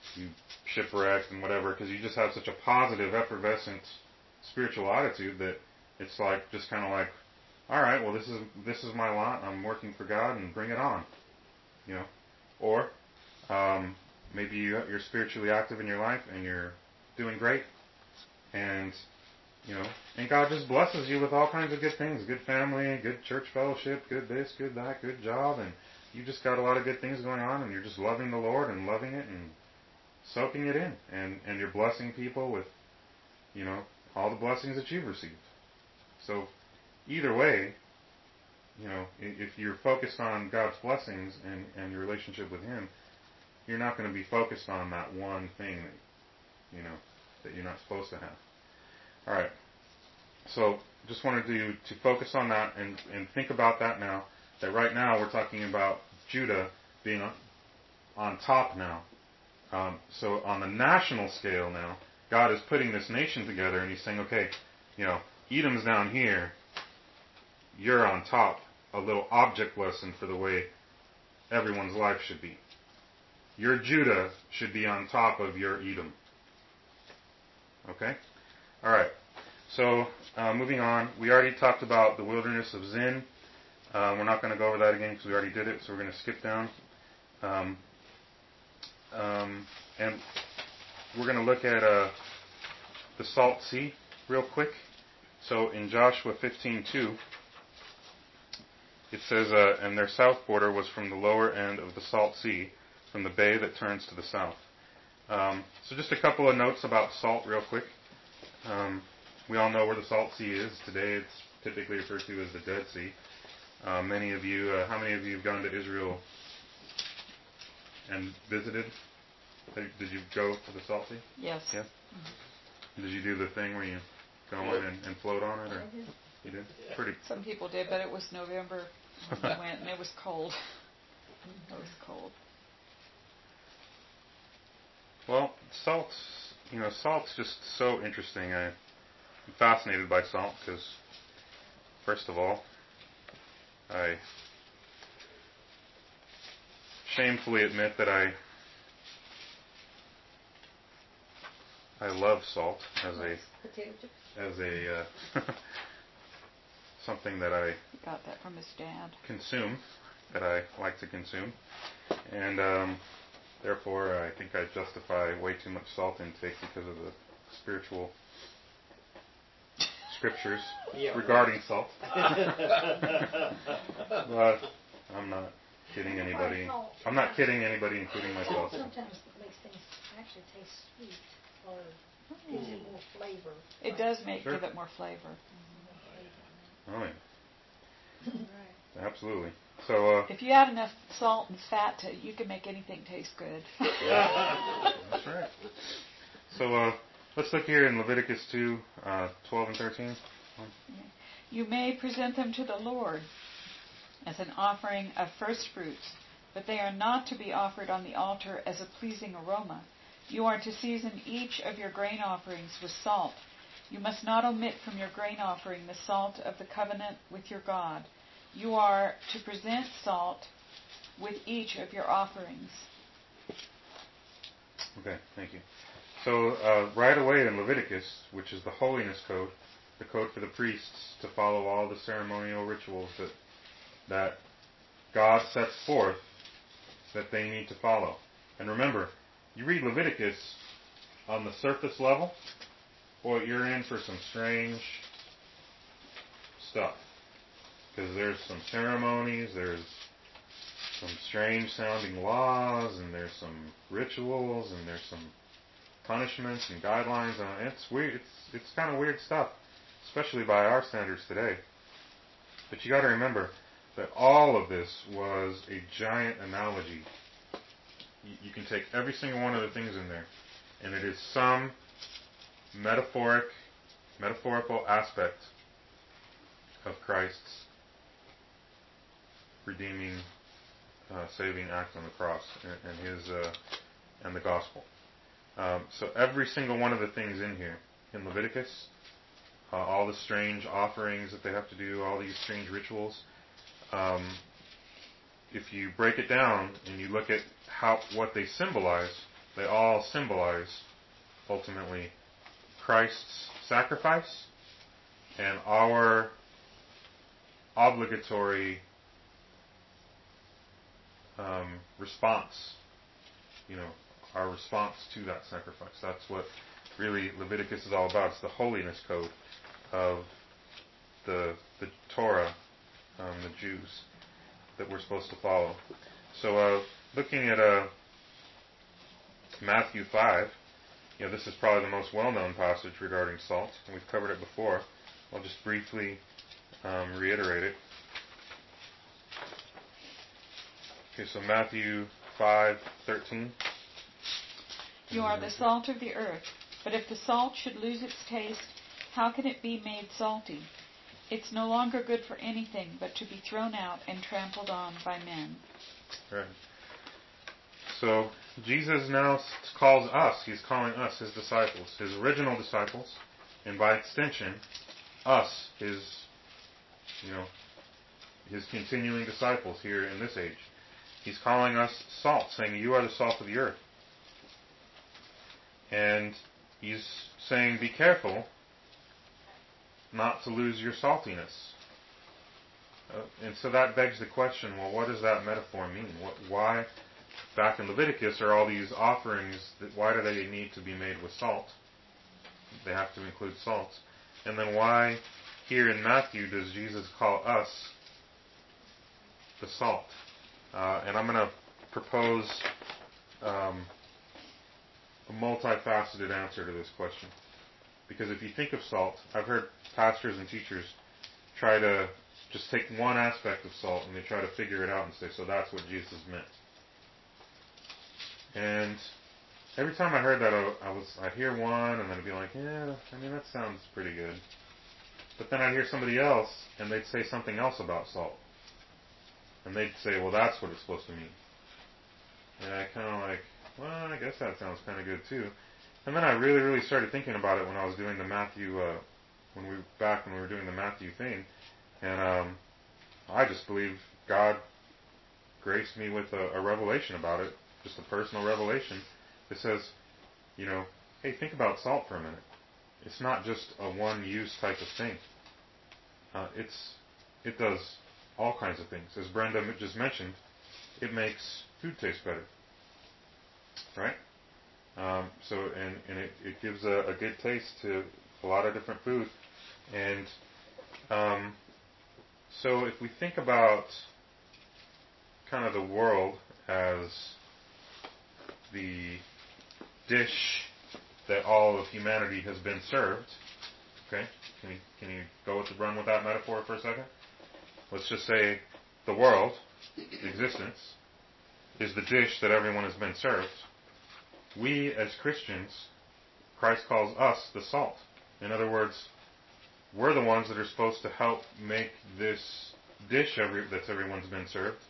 you shipwrecked and whatever, because you just have such a positive, effervescent spiritual attitude that it's like just kind of like, all right, well, this is this is my lot. I'm working for God, and bring it on, you know. Or um, maybe you, you're spiritually active in your life and you're doing great, and you know, and God just blesses you with all kinds of good things: good family, good church fellowship, good this, good that, good job, and you just got a lot of good things going on, and you're just loving the Lord and loving it and soaking it in, and and you're blessing people with, you know, all the blessings that you've received. So either way, you know, if you're focused on God's blessings and, and your relationship with Him, you're not going to be focused on that one thing that, you know, that you're not supposed to have. All right. So just wanted to to focus on that and, and think about that now, that right now we're talking about Judah being on, on top now. Um, so on the national scale now, God is putting this nation together, and He's saying, okay, you know, Edom's down here, you're on top. A little object lesson for the way everyone's life should be. Your Judah should be on top of your Edom. Okay? All right. So, uh, moving on. We already talked about the wilderness of Zin. Uh, we're not going to go over that again because we already did it, so we're going to skip down. Um, um, and we're going to look at uh, the Salt Sea real quick. So, in Joshua fifteen two, it says, uh, and their south border was from the lower end of the Salt Sea, from the bay that turns to the south. Um, so just a couple of notes about salt real quick. Um, we all know where the Salt Sea is. Today it's typically referred to as the Dead Sea. Uh, many of you, uh, how many of you have gone to Israel and visited? Did you go to the Salt Sea? Yes. Yeah. Mm-hmm. Did you do the thing where you go in and, and float on it? Or? You did? Pretty. Some people did, but it was November when we went, and it was cold. It was cold. Well, salt's, you know, salt's just so interesting. I, I'm fascinated by salt because, first of all, I shamefully admit that I I love salt as a as a uh, something that I He got that from his dad. consume, that I like to consume, and um, therefore I think I justify way too much salt intake because of the spiritual scriptures Yeah, regarding right. salt. But I'm not kidding anybody. I'm not kidding anybody, including myself. Sometimes it makes things actually taste sweet, or gives it more flavor. It does make Sure. give it more flavor. Oh yeah, absolutely. So uh, If you add enough salt and fat to it, you can make anything taste good. that's right. So uh, let's look here in Leviticus two, uh, twelve and thirteen. You may present them to the Lord as an offering of first fruits, but they are not to be offered on the altar as a pleasing aroma. You are to season each of your grain offerings with salt. You must not omit from your grain offering the salt of the covenant with your God. You are to present salt with each of your offerings. Okay, thank you. So uh, right away in Leviticus, which is the holiness code, the code for the priests to follow all the ceremonial rituals that that God sets forth that they need to follow. And remember, you read Leviticus on the surface level, boy, you're in for some strange stuff. Because there's some ceremonies, there's some strange sounding laws, and there's some rituals, and there's some punishments and guidelines. And it's weird. It's it's kind of weird stuff, especially by our standards today. But you got to remember that all of this was a giant analogy. You, you can take every single one of the things in there, and it is some metaphoric, metaphorical aspect of Christ's redeeming, uh, saving act on the cross and, and His uh, and the gospel. Um, so every single one of the things in here in Leviticus, uh, all the strange offerings that they have to do, all these strange rituals. Um, if you break it down and you look at how what they symbolize, they all symbolize, ultimately, Christ's sacrifice and our obligatory um, response, you know, our response to that sacrifice. That's what really Leviticus is all about. It's the holiness code of the the Torah, um, the Jews, that we're supposed to follow. So, uh, looking at uh, Matthew five, you know, this is probably the most well-known passage regarding salt, and we've covered it before. I'll just briefly um, reiterate it. Okay, so Matthew five thirteen. You are the salt of the earth, but if the salt should lose its taste, how can it be made salty? It's no longer good for anything but to be thrown out and trampled on by men. Right. So Jesus now calls us, he's calling us, his disciples, his original disciples, and by extension, us, his, you know, his continuing disciples here in this age. He's calling us salt, saying, you are the salt of the earth. And he's saying, be careful not to lose your saltiness. Uh, and so that begs the question, well, what does that metaphor mean? What, why, back in Leviticus, are all these offerings, that, why do they need to be made with salt? They have to include salt. And then why, here in Matthew, does Jesus call us the salt? Uh, and I'm going to propose um, a multifaceted answer to this question. Because if you think of salt, I've heard pastors and teachers try to just take one aspect of salt and they try to figure it out and say, so that's what Jesus meant. And every time I heard that, I, I was, I'd hear one and then I'd be like, yeah, I mean, that sounds pretty good. But then I'd hear somebody else and they'd say something else about salt. And they'd say, well, that's what it's supposed to mean. And I kind of like, well, I guess that sounds kind of good too. And then I really, really started thinking about it when I was doing the Matthew, uh, when we back when we were doing the Matthew thing, and um, I just believe God graced me with a, a revelation about it, just a personal revelation that says, you know, hey, think about salt for a minute. It's not just a one-use type of thing. Uh, it's it does all kinds of things. As Brenda just mentioned, it makes food taste better, right? Um, so, and, and it, it gives a, a good taste to a lot of different food. And um, so if we think about kind of the world as the dish that all of humanity has been served, okay, can you, can you go with the run with that metaphor for a second? Let's just say the world, the existence, is the dish that everyone has been served. We, as Christians, Christ calls us the salt. In other words, we're the ones that are supposed to help make this dish every, that's everyone's been served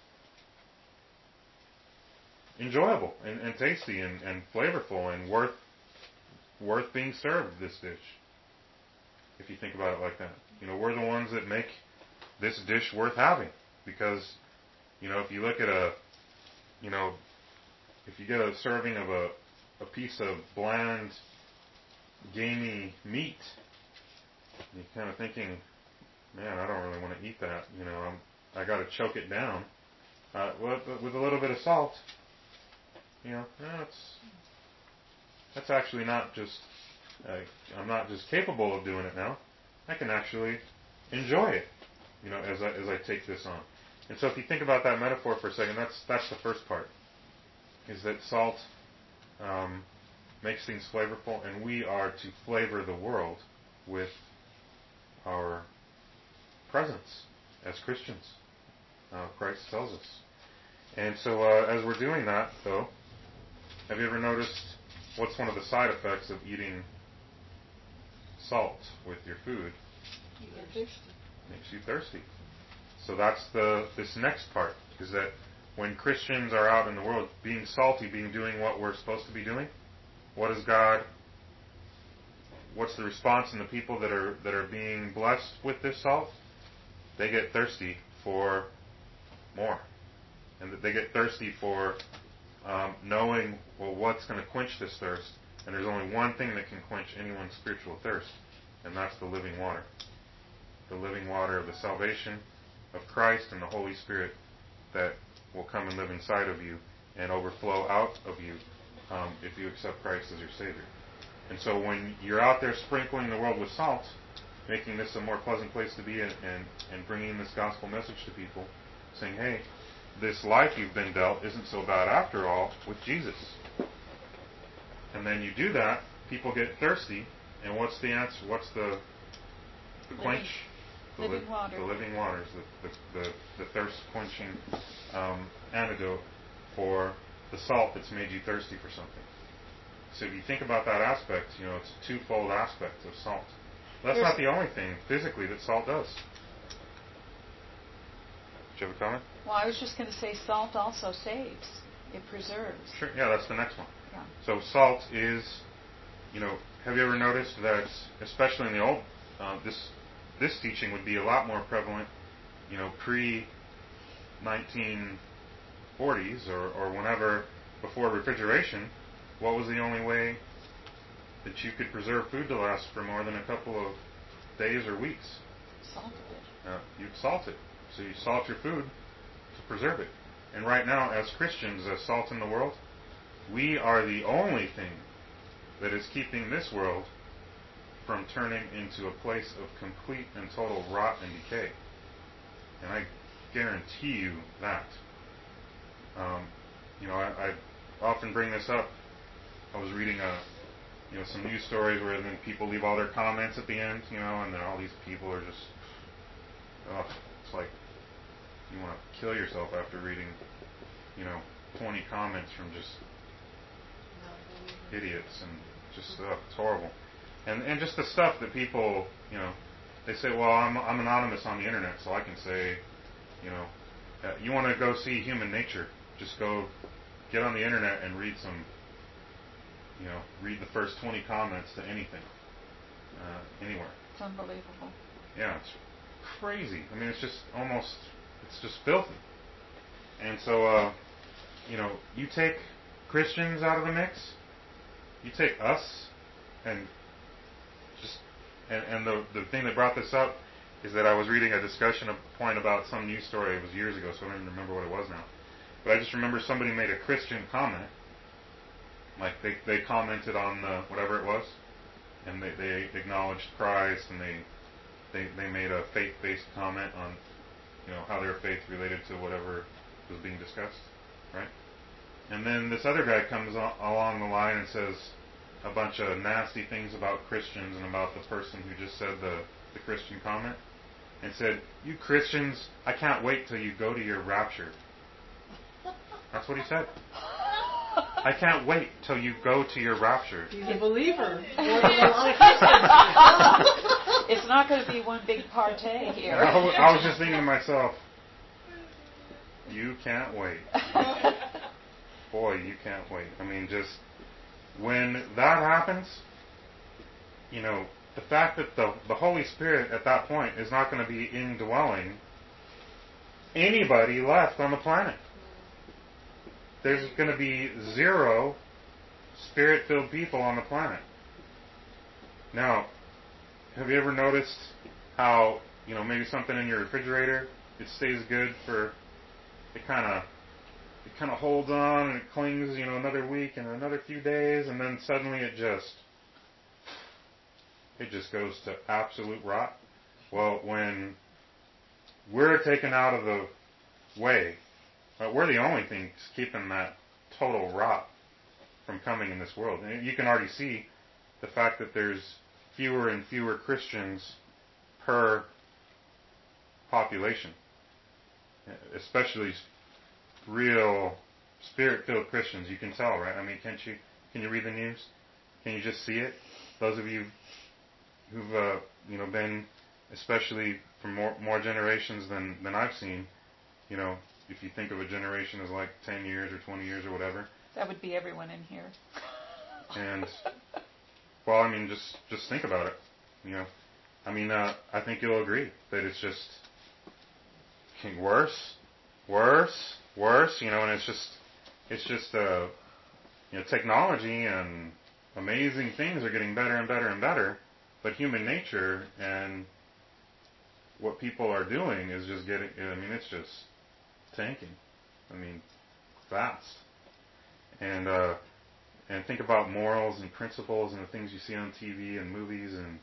enjoyable and, and tasty and, and flavorful and worth worth being served, this dish. If you think about it like that. You know, we're the ones that make this dish worth having. Because, you know, if you look at a, you know, if you get a serving of a a piece of bland, gamey meat, you're kind of thinking, man, I don't really want to eat that. You know, I'm, I got to choke it down. Uh, with, with a little bit of salt, you know, that's that's actually not just. Uh, I'm not just capable of doing it now. I can actually enjoy it. You know, as I as I take this on. And so, if you think about that metaphor for a second, that's that's the first part. Is that salt Um, makes things flavorful, and we are to flavor the world with our presence as Christians. Uh, Christ tells us. And so uh, as we're doing that, though, have you ever noticed what's one of the side effects of eating salt with your food? You get thirsty. Makes you thirsty. So that's the this next part, is that when Christians are out in the world being salty, being doing what we're supposed to be doing, what is God, what's the response in the people that are that are being blessed with this salt? They get thirsty for more. And they get thirsty for um, knowing, well, what's going to quench this thirst. And there's only one thing that can quench anyone's spiritual thirst, and that's the living water. The living water of the salvation of Christ and the Holy Spirit that will come and live inside of you and overflow out of you um, if you accept Christ as your Savior. And so when you're out there sprinkling the world with salt, making this a more pleasant place to be and, and, and bringing this gospel message to people, saying, hey, this life you've been dealt isn't so bad after all with Jesus. And then you do that, people get thirsty, and what's the answer? What's the, the quench? The living li- water. The living waters, the, the, the, the thirst-quenching um, antidote for the salt that's made you thirsty for something. So if you think about that aspect, you know, it's a twofold aspect of salt. That's There's not the only thing physically that salt does. Did you have a comment? Well, I was just going to say salt also saves. It preserves. Sure. Yeah, that's the next one. Yeah. So salt is, you know, have you ever noticed that, especially in the old, uh, this this teaching would be a lot more prevalent, you know, pre nineteen forties or, or whenever, before refrigeration. What was the only way that you could preserve food to last for more than a couple of days or weeks? Salted it. Uh, you'd salt it. So you salt your food to preserve it. And right now, as Christians, as salt in the world, we are the only thing that is keeping this world from turning into a place of complete and total rot and decay. And I guarantee you that. Um, you know, I, I often bring this up. I was reading a, you know, some news stories where then people leave all their comments at the end, you know, and then all these people are just, oh, it's like you want to kill yourself after reading, you know, twenty comments from just idiots and just, oh, it's horrible. And and just the stuff that people, you know, they say, well, I'm I'm anonymous on the internet, so I can say, you know, uh, you want to go see human nature, just go get on the internet and read some, you know, read the first twenty comments to anything, uh, anywhere. It's unbelievable. Yeah, it's crazy. I mean, it's just almost, it's just filthy. And so, uh, you know, you take Christians out of the mix, you take us, and just, and, and the the thing that brought this up is that I was reading a discussion, a point about some news story. It was years ago, so I don't even remember what it was now. But I just remember somebody made a Christian comment. Like, they, they commented on the, whatever it was, and they, they acknowledged Christ, and they, they they made a faith-based comment on, you know, how their faith related to whatever was being discussed, right? And then this other guy comes a- along the line and says a bunch of nasty things about Christians and about the person who just said the, the Christian comment, and said, "You Christians, I can't wait till you go to your rapture." That's what he said. I can't wait till you go to your rapture. He's a believer. It's not going to be one big party here. I, w- I was just thinking to myself, you can't wait. Boy, you can't wait. I mean, just when that happens, you know, the fact that the, the Holy Spirit at that point is not going to be indwelling anybody left on the planet. There's going to be zero Spirit-filled people on the planet. Now, have you ever noticed how, you know, maybe something in your refrigerator, it stays good for, it kind of, it kind of holds on and it clings, you know, another week and another few days, and then suddenly it just, it just goes to absolute rot? Well, when we're taken out of the way, but we're the only things keeping that total rot from coming in this world. And you can already see the fact that there's fewer and fewer Christians per population, especially real Spirit-filled Christians. You can tell, right? I mean, can't you? Can you read the news? Can you just see it? Those of you who've uh, you know been, especially from more more generations than than I've seen, you know. If you think of a generation as like ten years or twenty years or whatever. That would be everyone in here. And, well, I mean, just, just think about it. You know, I mean, uh, I think you'll agree that it's just worse, worse, worse, you know, and it's just, it's just, uh, you know, technology and amazing things are getting better and better and better, but human nature and what people are doing is just getting, I mean, it's just tanking. I mean, fast. And, uh, and think about morals and principles and the things you see on T V and movies and,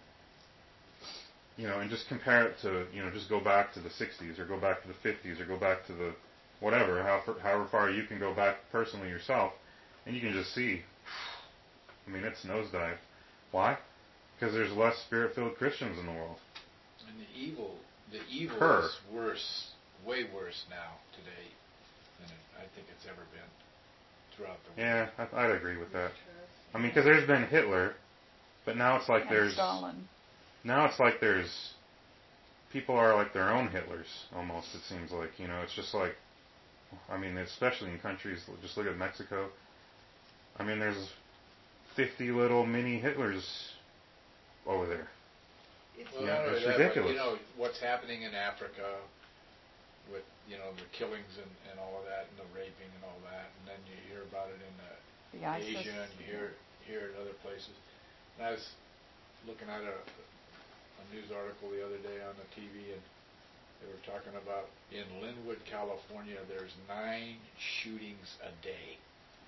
you know, and just compare it to, you know, just go back to the sixties or go back to the fifties or go back to the whatever, however, however far you can go back personally yourself, and you can just see, I mean, it's nosedive. Why? Because there's less spirit-filled Christians in the world. And the evil, the evil Per. is worse, way worse now today than it, I think it's ever been throughout the world. Yeah, I, I'd agree with that. I mean, because there's been Hitler, but now it's like And there's Stalin. now it's like there's people are like their own Hitlers almost. It seems like, you know, it's just like, I mean, especially in countries, just look at Mexico. I mean, there's fifty little mini Hitlers over there. It's Well, Yeah, not only it's that, but, ridiculous. you know, what's happening in Africa with, you know, the killings and, and all of that, and the raping and all that, and then you hear about it in uh, The ISIS. Asia, and you hear hear it other places. And I was looking at a, a news article the other day on the T V, and they were talking about in Linwood, California, there's nine shootings a day.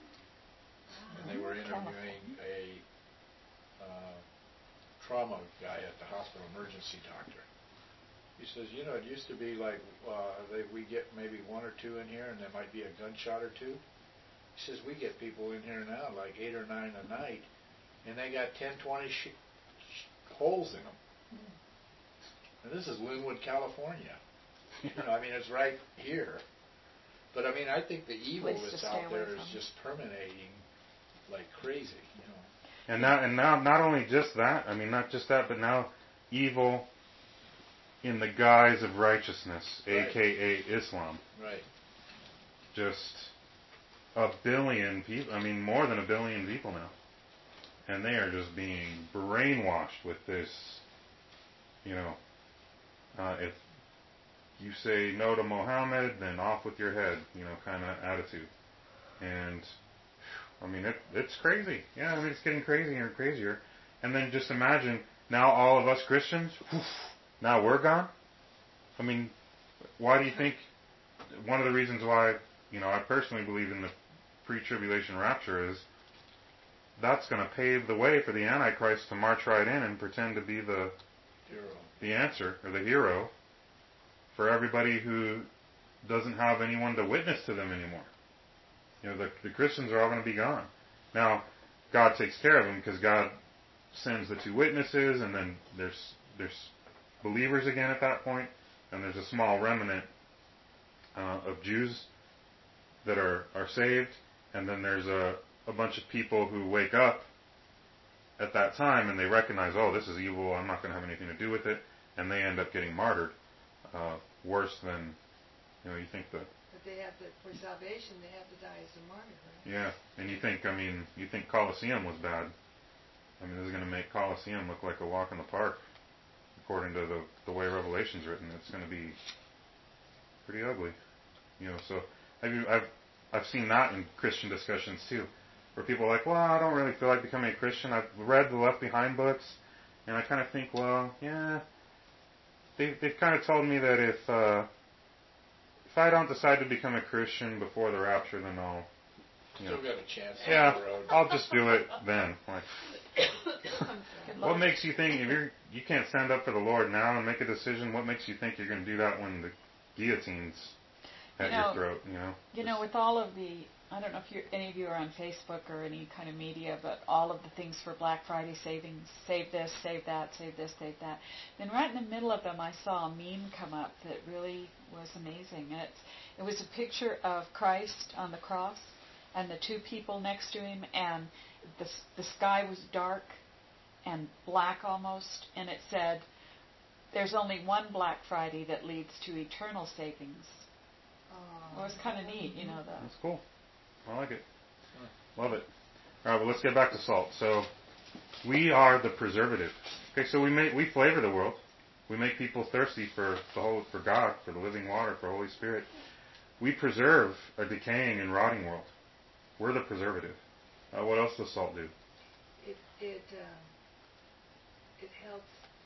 And they were interviewing a uh, trauma guy at the hospital, emergency doctor. He says, you know, it used to be like uh, they, we get maybe one or two in here, and there might be a gunshot or two. He says, we get people in here now, like eight or nine a night, and they got ten, twenty sh- sh- holes in them. And this is Linwood, California. You know, I mean, it's right here. But I mean, I think the evil Place to that's stay out away there is from. just permeating like crazy. You know. And now, and now, not only just that, I mean, not just that, but now evil in the guise of righteousness, Right. aka Islam. Right. Just a billion people, I mean, more than a billion people now. And they are just being brainwashed with this, you know, uh, if you say no to Mohammed, then off with your head, you know, kind of attitude. And, I mean, it, it's crazy. Yeah, I mean, it's getting crazier and crazier. And then just imagine, now all of us Christians, whew, now we're gone? I mean, why do you think, one of the reasons why, you know, I personally believe in the pre-tribulation rapture is that's going to pave the way for the Antichrist to march right in and pretend to be the Hero. the answer, or the hero, for everybody who doesn't have anyone to witness to them anymore. You know, the, the Christians are all going to be gone. Now, God takes care of them because God sends the two witnesses, and then there's there's believers again at that point, and there's a small remnant uh, of Jews that are, are saved, and then there's a, a bunch of people who wake up at that time and they recognize, oh, this is evil, I'm not going to have anything to do with it, and they end up getting martyred. Uh, worse than, you know, you think that. But they have to, for salvation, they have to die as a martyr, right? Yeah, and you think, I mean, you think Colosseum was bad. I mean, this is going to make Colosseum look like a walk in the park, according to the the way Revelation's written. It's going to be pretty ugly, you know. So I've I've I've seen that in Christian discussions too, where people are like, well, I don't really feel like becoming a Christian. I've read the Left Behind books, and I kind of think, well, yeah, they they've kind of told me that if uh, if I don't decide to become a Christian before the rapture, then I'll, you know, Still got a chance yeah, down the road. I'll just do it then. Like, Good what luck. makes you think if you're you can't stand up for the Lord now and make a decision? What makes you think you're going to do that when the guillotine's at You know, your throat? You know. You know, with all of the, I don't know if you're, any of you are on Facebook or any kind of media, but all of the things for Black Friday savings, save this, save that, save this, save that. Then right in the middle of them, I saw a meme come up that really was amazing. And it's, it was a picture of Christ on the cross and the two people next to him, and the, the sky was dark and black almost, and it said, there's only one Black Friday that leads to eternal savings. Well, it's kind of neat, you know, that. That's cool. I like it. Love it. All right, well, let's get back to salt. So, we are the preservative. Okay, so we make we flavor the world. We make people thirsty for the whole for God, for the living water, for Holy Spirit. We preserve a decaying and rotting world. We're the preservative. Uh, what else does salt do? It it um, it helps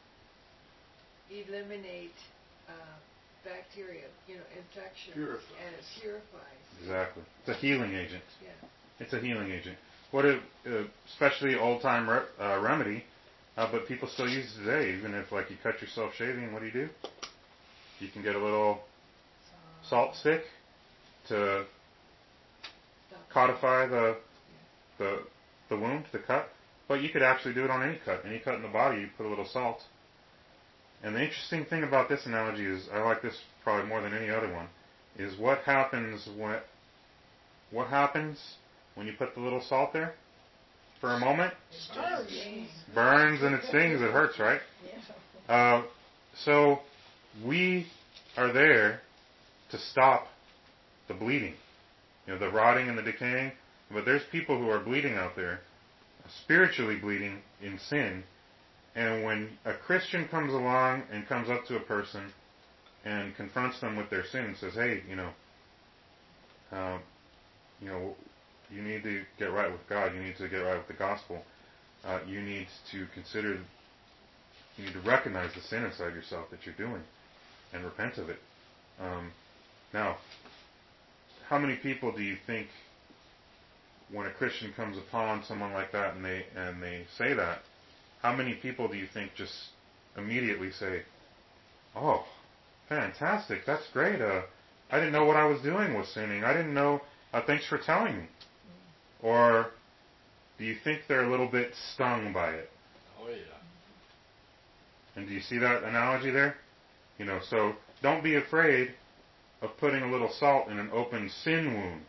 eliminate uh, bacteria, you know, infections, Purifies. and it purifies. Exactly. It's a healing agent. Yeah. It's a healing agent. What a, uh, especially old-time re- uh, remedy, uh, but people still use it today. Even if, like, you cut yourself shaving, what do you do? You can get a little salt stick to codify the the the wound, the cut. But you could actually do it on any cut. Any cut in the body, you put a little salt. And the interesting thing about this analogy is, I like this probably more than any other one, is what happens when what happens when you put the little salt there? For a moment, burns and it stings, it hurts, right? Uh, so we are there to stop the bleeding, you know, the rotting and the decaying. But there's people who are bleeding out there, spiritually bleeding in sin. And when a Christian comes along and comes up to a person and confronts them with their sin and says, "Hey, you know, uh, you know, you need to get right with God. You need to get right with the gospel. Uh, you need to consider, you need to recognize the sin inside yourself that you're doing, and repent of it." Um, now, how many people do you think, when a Christian comes upon someone like that and they and they say that, how many people do you think just immediately say, "Oh, fantastic, that's great. Uh, I didn't know what I was doing was sinning. I didn't know. Uh, thanks for telling me." Or do you think they're a little bit stung by it? Oh, yeah. And do you see that analogy there? You know, so don't be afraid of putting a little salt in an open sin wound.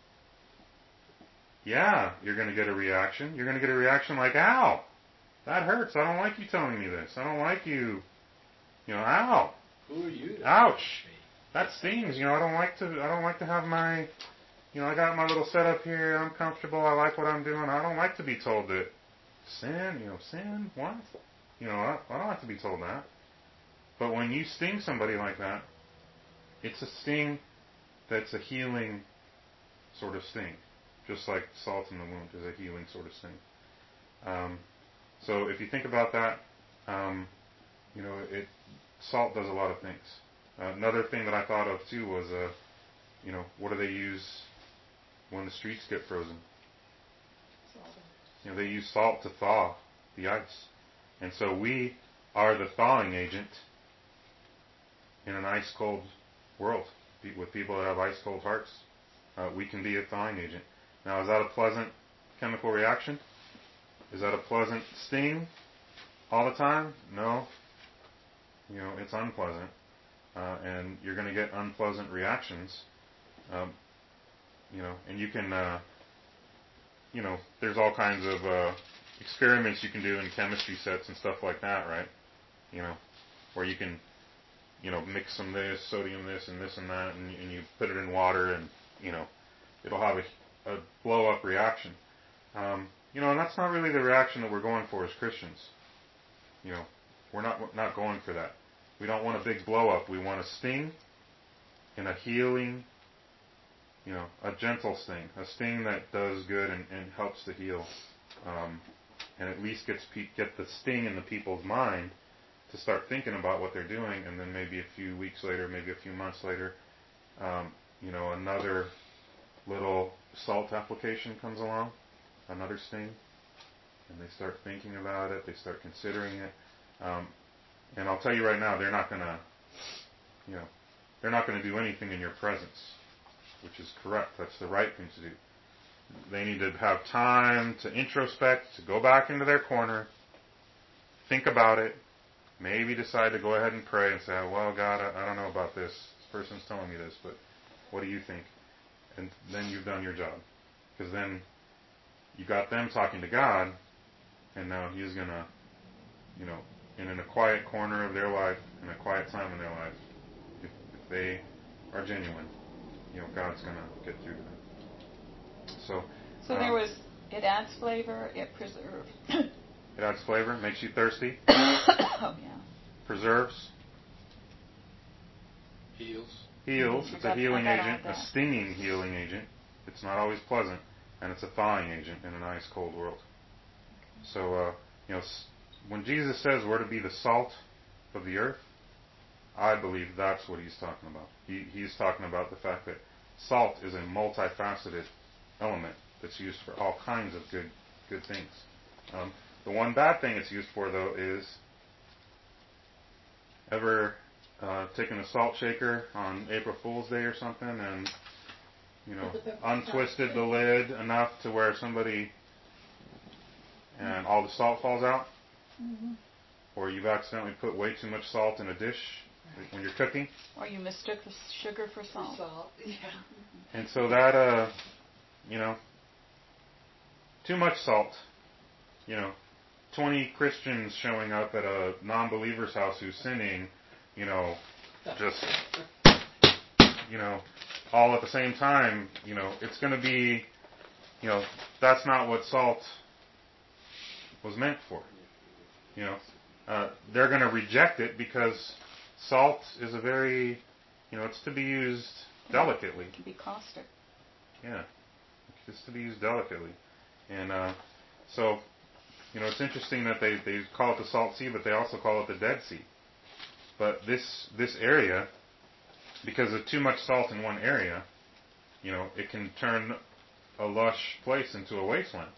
Yeah, you're going to get a reaction. You're going to get a reaction like, "Ow, that hurts. I don't like you telling me this. I don't like you, you know, ow. Who are you? to Ouch. judge me? That stings. You know, I don't like to, I don't like to have my, you know, I got my little setup here. I'm comfortable. I like what I'm doing. I don't like to be told that sin, you know, sin, what? You know, I, I don't like to be told that." But when you sting somebody like that, it's a sting that's a healing sort of sting. Just like salt in the wound is a healing sort of sting. Um, so if you think about that, um, you know, it salt does a lot of things. Uh, another thing that I thought of too was, uh, you know, what do they use when the streets get frozen? You know, they use salt to thaw the ice. And so we are the thawing agent in an ice-cold world with people that have ice-cold hearts. Uh, we can be a thawing agent. Now, is that a pleasant chemical reaction? Is that a pleasant sting all the time? No. You know, it's unpleasant. Uh, and you're going to get unpleasant reactions. Um, you know, and you can, uh, you know, there's all kinds of uh, experiments you can do in chemistry sets and stuff like that, right? You know, where you can, you know, mix some this, sodium this, and this and that, and, and you put it in water, and, you know, it'll have a, a blow-up reaction. Um, you know, and that's not really the reaction that we're going for as Christians. You know, we're not not going for that. We don't want a big blow-up. We want a sting and a healing, you know, a gentle sting, a sting that does good and, and helps to heal, um, and at least gets pe- get the sting in the people's mind to start thinking about what they're doing, and then maybe a few weeks later, maybe a few months later, um, you know, another little salt application comes along, another sting, and they start thinking about it, they start considering it, um, and I'll tell you right now, they're not going to, you know, they're not going to do anything in your presence, which is correct. That's the right thing to do. They need to have time to introspect, to go back into their corner, think about it, maybe decide to go ahead and pray and say, "Well, God, I, I don't know about this. This person's telling me this, but what do you think?" And then you've done your job. Because then you got them talking to God, and now He's going to, you know, and in a quiet corner of their life, in a quiet time in their life, if, if they are genuine, you know, God's going to get through to them. So, so um, there was, it adds flavor, it preserves. It adds flavor, makes you thirsty. Oh, yeah. Preserves. Heals. Heals. Mm-hmm. It's I a got- healing I got all agent, a that. stinging healing agent. It's not always pleasant. and it's a thawing agent in an ice cold world. So, uh, you know, when Jesus says we're to be the salt of the earth, I believe that's what he's talking about. He, he's talking about the fact that salt is a multifaceted element that's used for all kinds of good good things. Um, the one bad thing it's used for, though, is ever uh, taken a salt shaker on April Fool's Day or something and, you know, untwisted the lid enough to where somebody and all the salt falls out? Mm-hmm. Or you've accidentally put way too much salt in a dish when you're cooking? Or you mistook the sugar for salt. For salt, yeah. And so that, uh, you know, too much salt, you know, twenty Christians showing up at a non-believer's house who's sinning, you know, just, you know, all at the same time, you know, it's going to be, you know, that's not what salt was meant for. You know, uh, they're going to reject it because salt is a very, you know, it's to be used delicately. It can be caustic. Yeah, it's to be used delicately. And uh, so, you know, it's interesting that they, they call it the Salt Sea, but they also call it the Dead Sea. But this this area, because of too much salt in one area, you know, it can turn a lush place into a wasteland.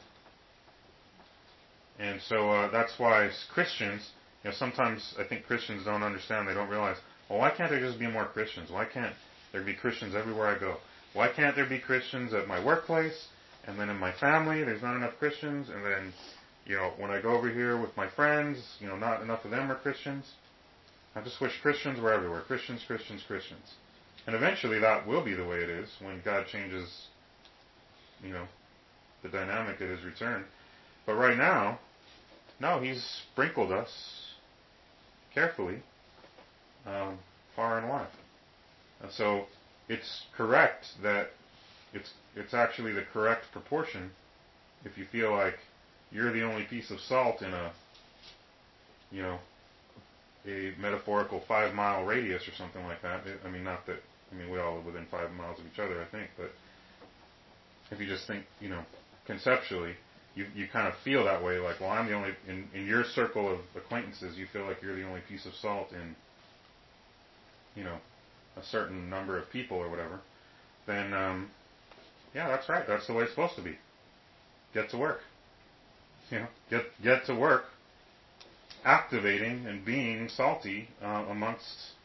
And so uh, that's why as Christians, you know, sometimes I think Christians don't understand, they don't realize, well, why can't there just be more Christians? Why can't there be Christians everywhere I go? Why can't there be Christians at my workplace? And then in my family, there's not enough Christians. And then, you know, when I go over here with my friends, you know, not enough of them are Christians. I just wish Christians were everywhere. Christians, Christians, Christians. And eventually that will be the way it is when God changes, you know, the dynamic at his return. But right now, no, he's sprinkled us carefully, um, far and wide. And so it's correct that it's it's actually the correct proportion if you feel like you're the only piece of salt in a, you know, a metaphorical five mile radius or something like that. I mean, not that, I mean, we all live within five miles of each other, I think, but if you just think, you know, conceptually, you you kind of feel that way, like, well, I'm the only, in, in your circle of acquaintances, you feel like you're the only piece of salt in, you know, a certain number of people or whatever, then, um, yeah, that's right. That's the way it's supposed to be. Get to work. You know, get get to work activating and being salty uh, amongst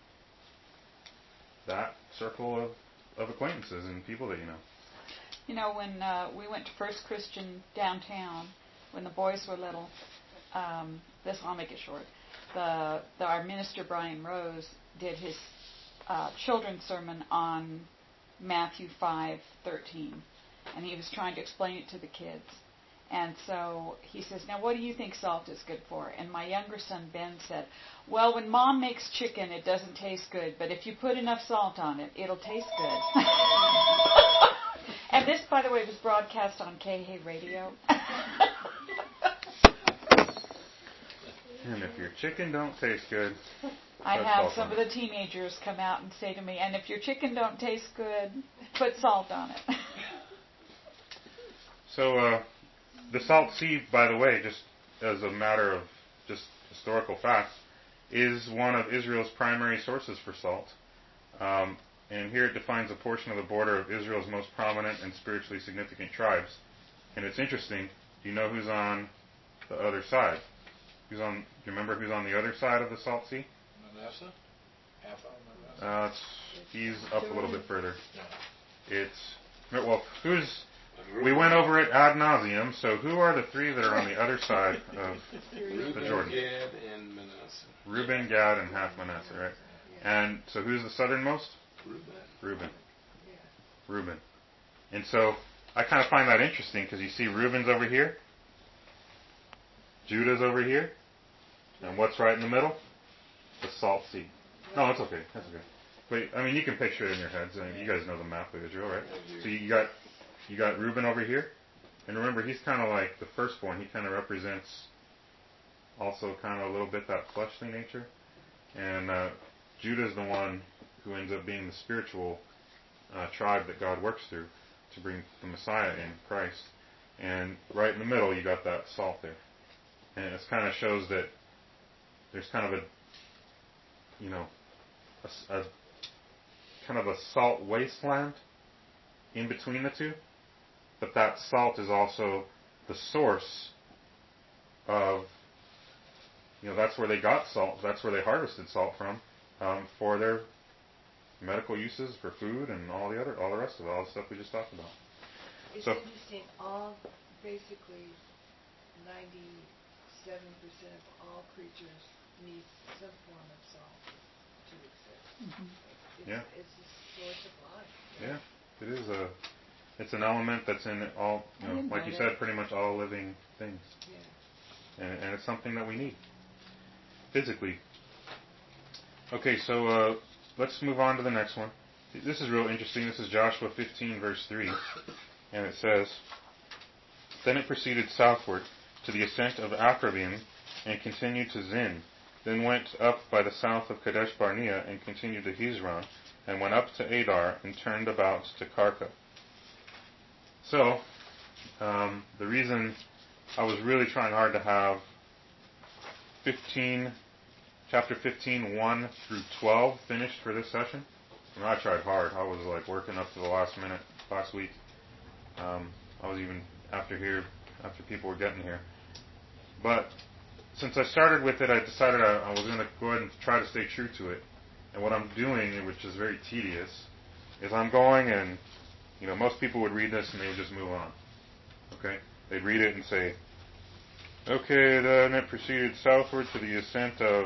that circle of, of acquaintances and people that you know. You know, when uh, we went to First Christian downtown, when the boys were little, um, this I'll make it short, the, the our minister Brian Rose did his uh, children's sermon on Matthew five thirteen, and he was trying to explain it to the kids. And so he says, now what do you think salt is good for? And my younger son Ben said, well, when Mom makes chicken, it doesn't taste good, but if you put enough salt on it, it'll taste good. And this, by the way, was broadcast on K H A Radio. And if your chicken don't taste good, I put have salt some on of it. the teenagers come out and say to me, and if your chicken don't taste good, put salt on it. So, uh, the Salt Sea, by the way, just as a matter of just historical fact, is one of Israel's primary sources for salt. Um, and here it defines a portion of the border of Israel's most prominent and spiritually significant tribes. And it's interesting. Do you know who's on the other side? Who's on? Do you remember who's on the other side of the Salt Sea? Manasseh? Half of Manasseh? Uh, it's, he's up a little bit further. Yeah. It's well, who's? We went over it ad nauseum. So who are the three that are on the other side of Reuben, the Jordan? Gad, and Manasseh. Reuben, Gad, and half Manasseh, right? And so who's the southernmost? Reuben. Reuben. Reuben. And so I kind of find that interesting because you see Reuben's over here, Judah's over here, and what's right in the middle? The Salt Sea. No, it's okay. That's okay. But I mean, you can picture it in your heads. I mean, you guys know the map of Israel, right? So you got you got Reuben over here, and remember, he's kind of like the firstborn. He kind of represents also kind of a little bit that fleshly nature, and uh, Judah's the one who ends up being the spiritual uh, tribe that God works through to bring the Messiah in, Christ. And right in the middle, you got that salt there. And it kind of shows that there's kind of a, you know, a, a kind of a salt wasteland in between the two. But that salt is also the source of, you know, that's where they got salt. That's where they harvested salt from um, for their medical uses, for food, and all the other, all the rest of it, all the stuff we just talked about. It's So, interesting. All basically ninety-seven percent of all creatures need some form of salt to exist. Mhm. It's, Yeah. it's a source of life. yeah, it is a, it's an element that's in all, you I know, didn't like know you that. said, pretty much all living things. Yeah. And, and it's something that we need physically. Okay, so uh, let's move on to the next one. This is real interesting. This is Joshua fifteen, verse three. And it says, "Then it proceeded southward to the ascent of Akrabim and continued to Zin. Then went up by the south of Kadesh Barnea and continued to Hezron, and went up to Adar and turned about to Karka." So, um, the reason I was really trying hard to have fifteen, chapter fifteen, one through twelve finished for this session. I mean, I tried hard. I was like working up to the last minute last week. Um, I was even after here, after people were getting here. But since I started with it, I decided I, I was going to go ahead and try to stay true to it. And what I'm doing, which is very tedious, is I'm going and, you know, most people would read this and they would just move on. Okay? They'd read it and say, okay, then it proceeded southward to the ascent of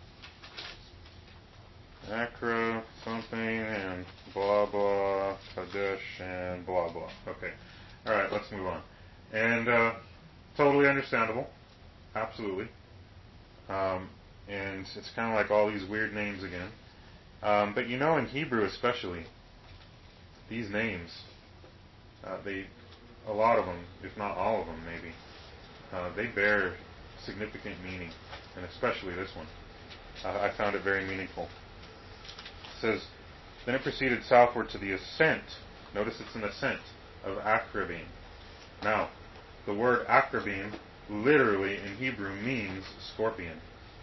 Acra something and blah blah, Kadesh and blah blah. Okay. Alright, let's move on. And uh, totally understandable. Absolutely. Um, and it's kind of like all these weird names again. Um, but you know, in Hebrew especially, these names, uh, they, a lot of them, if not all of them maybe, uh, they bear significant meaning, and especially this one. Uh, I found it very meaningful. It says, "Then it proceeded southward to the ascent." Notice it's an ascent of Akrabim. Now, the word Akrabim literally in Hebrew means scorpion.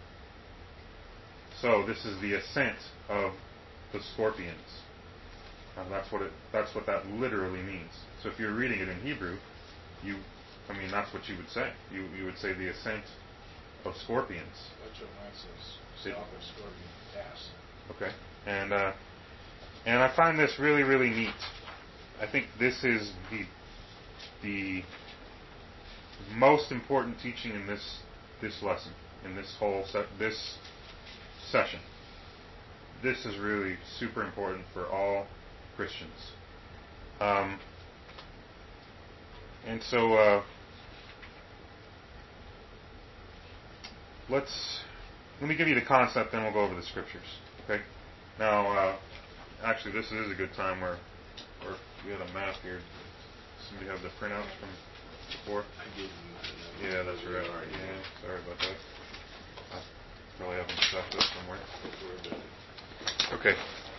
So this is the ascent of the scorpions. Uh, that's what it. That's what that literally means. So if you're reading it in Hebrew, you, I mean, that's what you would say. You you would say the ascent of scorpions. That's what mine says. South of Scorpion Pass. Okay, and uh, and I find this really really neat. I think this is the the most important teaching in this this lesson, in this whole se- this session. This is really super important for all Christians. Um, and so uh, let's let me give you the concept, then we'll go over the scriptures. Okay. Now, uh, actually, this is a good time where, where we had a map here. Somebody have the printouts from before? Yeah, that's right. Yeah, sorry about that. I probably have them stuffed up somewhere. Okay.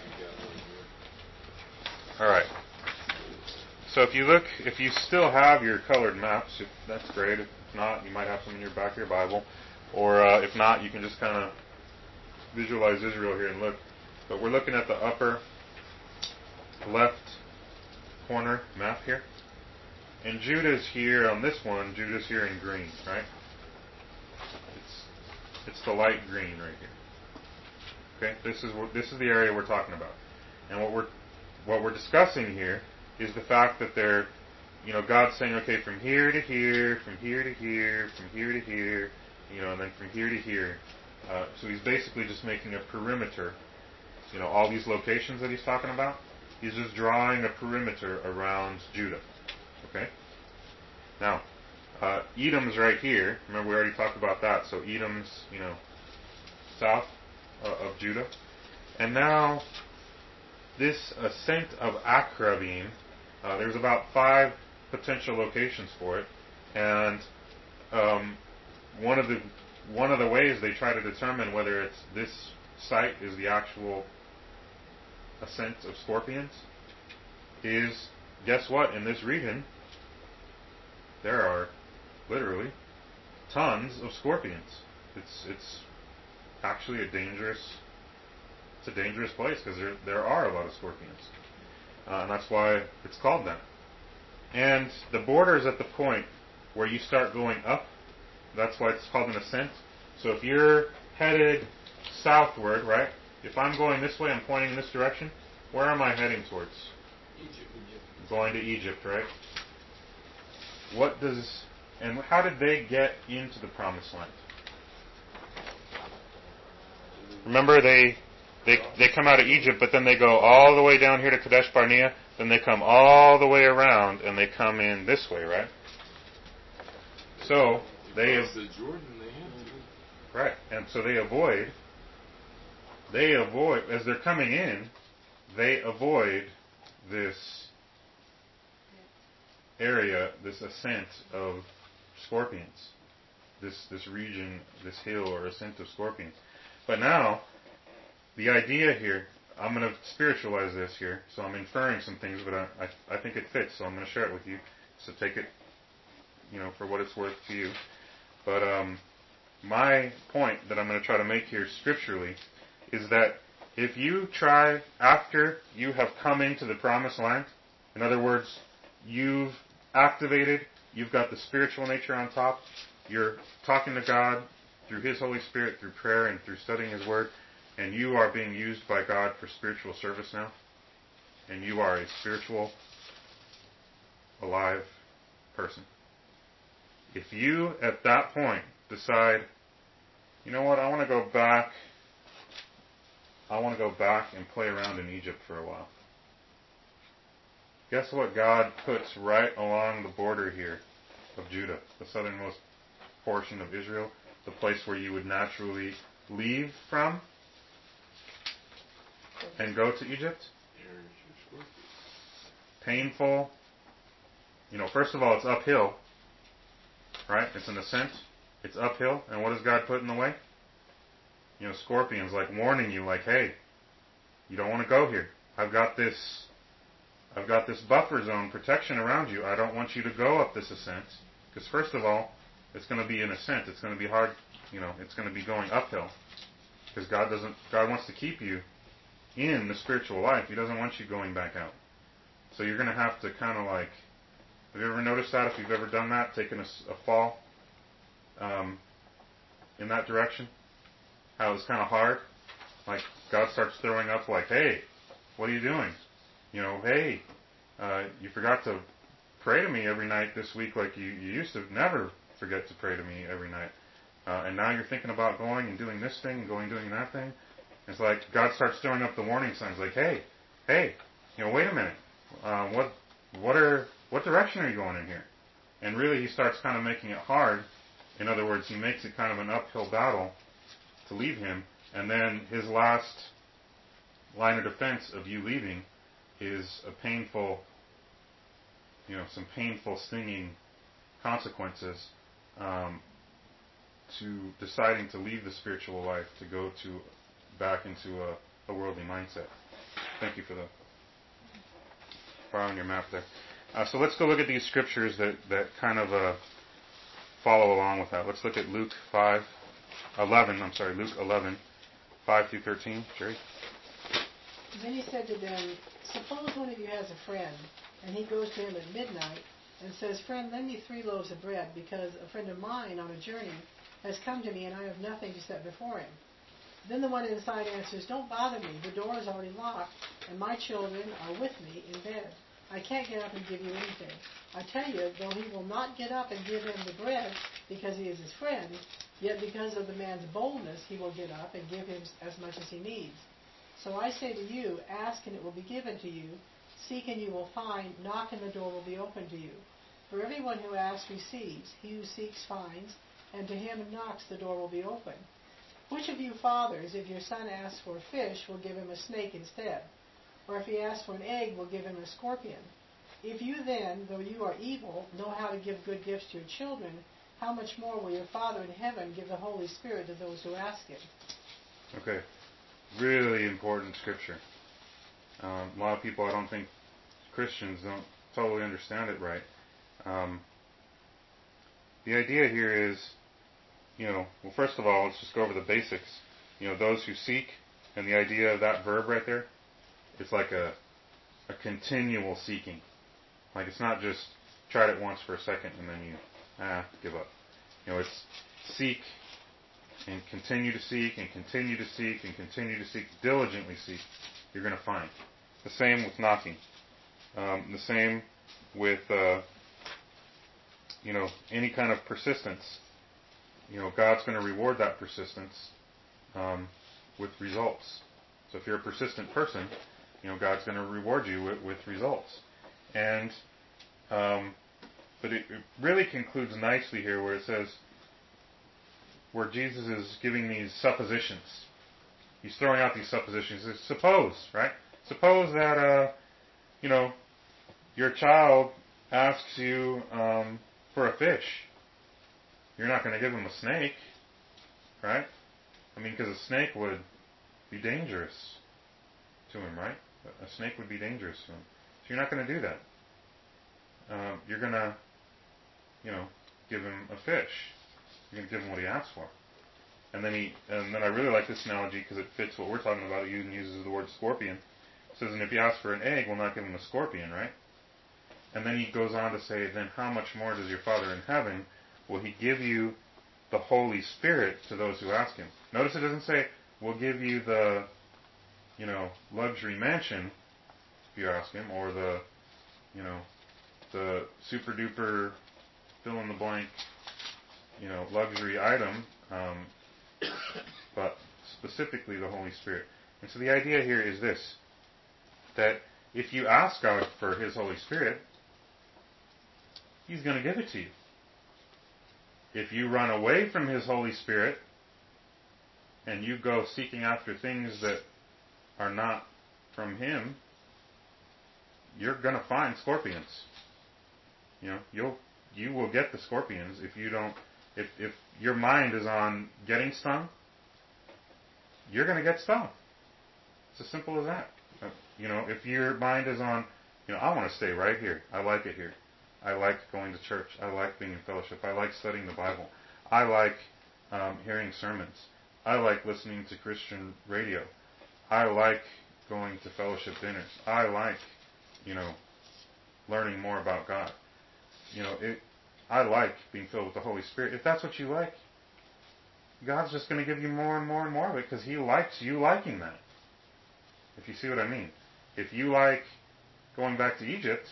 All right. So if you look, if you still have your colored maps, if that's great. If not, you might have some in your back of your Bible. Or uh, if not, you can just kind of visualize Israel here and look. But we're looking at the upper left corner map here. And Judah's here on this one. Judah's here in green, right? It's it's the light green right here. Okay, this is what this is the area we're talking about. And what we're what we're discussing here is the fact that they're, you know, God's saying, okay, from here to here, from here to here, from here to here, you know, and then from here to here. Uh, so he's basically just making a perimeter. You know, all these locations that he's talking about, he's just drawing a perimeter around Judah. Okay? Now, uh, Edom's right here. Remember, we already talked about that. So Edom's, you know, south uh, of Judah. And now, this ascent of Akrabim, uh, there's about five potential locations for it. And um, one of the one of the ways they try to determine whether it's this site is the actual ascent of scorpions is guess what? In this region, there are literally tons of scorpions. It's it's actually a dangerous it's a dangerous place because there there are a lot of scorpions, uh, and that's why it's called that. And the border is at the point where you start going up. That's why it's called an ascent. So if you're headed southward, right? If I'm going this way, I'm pointing in this direction. Where am I heading towards? Egypt. Going to Egypt, right? What does and how did they get into the promised land? Remember, they they they come out of Egypt, but then they go all the way down here to Kadesh Barnea. Then they come all the way around, and they come in this way, right? So they Across the Jordan, they have to. right, and so they avoid. They avoid as they're coming in. They avoid this area, this ascent of scorpions, this this region, this hill or ascent of scorpions. But now, the idea here, I'm going to spiritualize this here, so I'm inferring some things, but I, I, I think it fits, so I'm going to share it with you. So take it, you know, for what it's worth to you. But um, my point that I'm going to try to make here scripturally is that if you try, after you have come into the promised land, in other words, you've activated, you've got the spiritual nature on top, you're talking to God through His Holy Spirit, through prayer and through studying His Word, and you are being used by God for spiritual service now, and you are a spiritual, alive person. If you, at that point, decide, you know what, I want to go back, I want to go back and play around in Egypt for a while. Guess what God puts right along the border here of Judah, the southernmost portion of Israel, the place where you would naturally leave from and go to Egypt? Painful. You know, first of all, it's uphill, right? It's an ascent. It's uphill. And what does God put in the way? You know, scorpions, like warning you, like, hey, you don't want to go here. I've got this, I've got this buffer zone protection around you. I don't want you to go up this ascent. Because first of all, it's going to be an ascent. It's going to be hard, you know, it's going to be going uphill. Because God doesn't, God wants to keep you in the spiritual life. He doesn't want you going back out. So you're going to have to kind of like, have you ever noticed that? If you've ever done that, taken a, a fall um, in that direction? How it's kind of hard. Like God starts throwing up like, hey, what are you doing? You know, hey, uh, you forgot to pray to me every night this week like you, you used to never forget to pray to me every night. Uh, and now you're thinking about going and doing this thing and going and doing that thing. It's like God starts throwing up the warning signs like, hey, hey, you know, wait a minute. Uh, what what are what direction are you going in here? And really he starts kind of making it hard. In other words, he makes it kind of an uphill battle to leave him. And then his last line of defense of you leaving is a painful, you know, some painful, stinging consequences um, to deciding to leave the spiritual life to go to back into a, a worldly mindset. Thank you for the fire on your map there. Uh, so let's go look at these scriptures that, that kind of uh, follow along with that. Let's look at Luke five, eleven, I'm sorry, Luke eleven, five through thirteen. Jerry? Then he said to them, suppose one of you has a friend, and he goes to him at midnight and says, friend, lend me three loaves of bread, because a friend of mine on a journey has come to me and I have nothing to set before him. Then the one inside answers, don't bother me, the door is already locked, and my children are with me in bed. I can't get up and give you anything. I tell you, though he will not get up and give him the bread because he is his friend, yet because of the man's boldness he will get up and give him as much as he needs. So I say to you, ask and it will be given to you, seek and you will find, knock and the door will be opened to you. For everyone who asks receives, he who seeks finds, and to him who knocks the door will be opened. Which of you fathers, if your son asks for a fish, will give him a snake instead? Or if he asks for an egg, will give him a scorpion? If you then, though you are evil, know how to give good gifts to your children, how much more will your Father in heaven give the Holy Spirit to those who ask him? Okay. Really important scripture. Um, a lot of people, I don't think, Christians don't totally understand it right. Um, the idea here is, you know, well, first of all, let's just go over the basics. You know, those who seek, and the idea of that verb right there, it's like a a continual seeking. Like it's not just tried it once for a second and then you, ah, give up. You know, it's seek and continue to seek and continue to seek and continue to seek, diligently seek. You're going to find. The same with knocking. Um, the same with, uh, you know, any kind of persistence. You know, God's going to reward that persistence um, with results. So if you're a persistent person, you know, God's going to reward you with, with results. And, um, but it, it really concludes nicely here where it says, where Jesus is giving these suppositions. He's throwing out these suppositions. He says, suppose, right? Suppose that, uh, you know, your child asks you um, for a fish. You're not going to give him a snake, right? I mean, because a snake would be dangerous to him, right? A snake would be dangerous to him. So you're not going to do that. Um, you're going to, you know, give him a fish. You're going to give him what he asks for. And then he, and then I really like this analogy because it fits what we're talking about. He even uses the word scorpion. It says, and if you ask for an egg, we'll not give him a scorpion, right? And then he goes on to say, then how much more does your Father in heaven, will he give you the Holy Spirit to those who ask him? Notice it doesn't say, we'll give you the, you know, luxury mansion if you ask him, or the, you know, the super duper fill in the blank, you know, luxury item, um, but specifically the Holy Spirit. And so the idea here is this, that if you ask God for his Holy Spirit, he's going to give it to you. If you run away from his Holy Spirit and you go seeking after things that are not from him, you're going to find scorpions. You know, you'll you will get the scorpions if you don't. If if your mind is on getting stung, you're going to get stung. It's as simple as that. Uh, you know, if your mind is on, you know, I want to stay right here. I like it here. I like going to church. I like being in fellowship. I like studying the Bible. I like um, hearing sermons. I like listening to Christian radio. I like going to fellowship dinners. I like, you know, learning more about God. You know, it. I like being filled with the Holy Spirit. If that's what you like, God's just going to give you more and more and more of it because he likes you liking that. If you see what I mean. If you like going back to Egypt,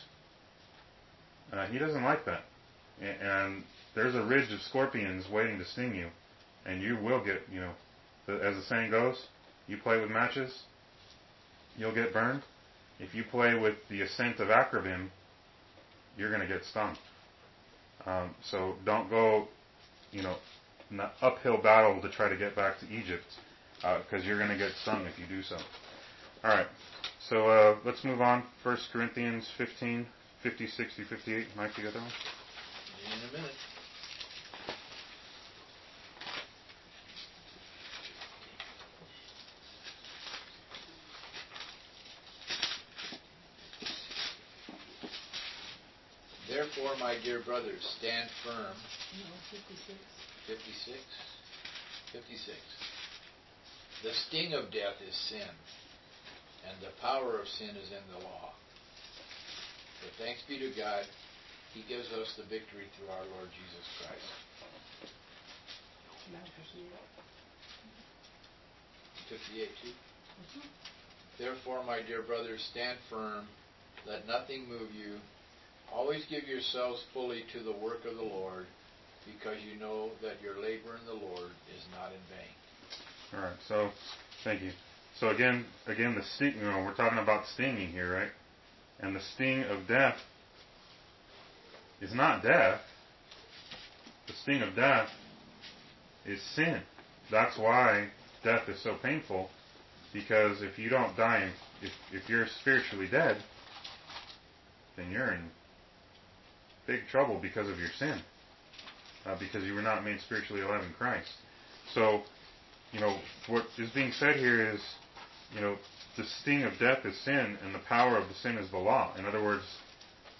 uh, he doesn't like that. And, and there's a ridge of scorpions waiting to sting you. And you will get, you know, the, as the saying goes, you play with matches, you'll get burned. If you play with the ascent of Akrabim, you're going to get stung. Um, so don't go, you know, an uphill battle to try to get back to Egypt, because uh, you're going to get stung if you do so. All right, so uh, let's move on. First Corinthians fifteen, fifty-six through fifty-eight. Mike, you got that one? In a minute. Therefore, my dear brothers, stand firm. No, fifty-six. fifty-six? fifty-six. The sting of death is sin, and the power of sin is in the law. But thanks be to God, he gives us the victory through our Lord Jesus Christ. fifty-eight too? Mm-hmm. Therefore, my dear brothers, stand firm. Let nothing move you. Always give yourselves fully to the work of the Lord, because you know that your labor in the Lord is not in vain. All right. So, thank you. So again, again, the sting. You know, we're talking about stinging here, right? And the sting of death is not death. The sting of death is sin. That's why death is so painful. Because if you don't die, in, if if you're spiritually dead, then you're in big trouble because of your sin, uh, because you were not made spiritually alive in Christ. So, you know, what is being said here is, you know, the sting of death is sin, and the power of the sin is the law. In other words,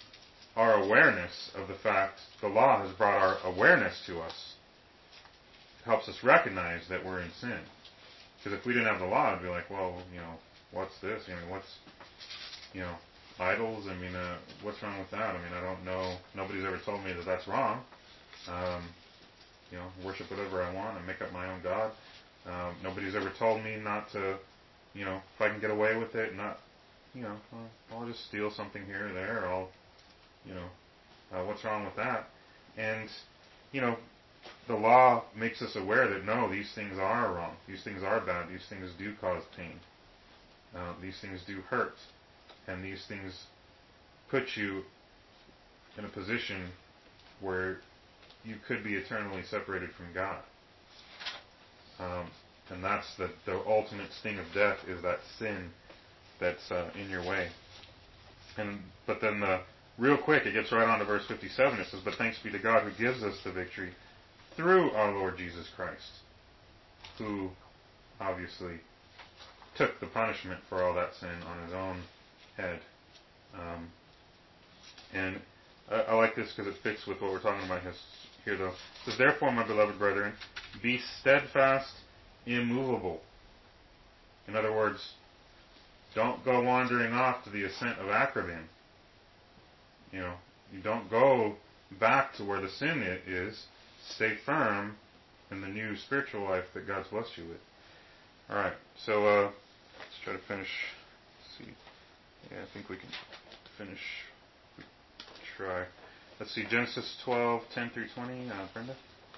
our awareness of the fact the law has brought our awareness to us. It helps us recognize that we're in sin. Because if we didn't have the law, it'd be like, well, you know, what's this? I mean, what's, you know, idols? I mean, uh, what's wrong with that? I mean, I don't know. Nobody's ever told me that that's wrong. Um, you know, worship whatever I want and make up my own God. Um, nobody's ever told me not to, you know, if I can get away with it, not, you know, I'll, I'll just steal something here or there, or I'll, you know, uh, what's wrong with that? And, you know, the law makes us aware that no, these things are wrong. These things are bad. These things do cause pain. Uh, these things do hurt. And these things put you in a position where you could be eternally separated from God. Um, and that's the, the ultimate sting of death, is that sin that's uh, in your way. And but then the real quick, it gets right on to verse fifty-seven. It says, "But thanks be to God who gives us the victory through our Lord Jesus Christ," who obviously took the punishment for all that sin on his own head. Um, and I, I like this because it fits with what we're talking about here, though. It says, "Therefore, my beloved brethren, be steadfast, immovable." In other words, don't go wandering off to the ascent of Acrabbene. You know, you don't go back to where the sin is. Stay firm in the new spiritual life that God's blessed you with. All right, so uh, let's try to finish. Let's see. Yeah, I think we can finish. We try. Let's see, Genesis twelve, ten through twenty. Uh, Brenda?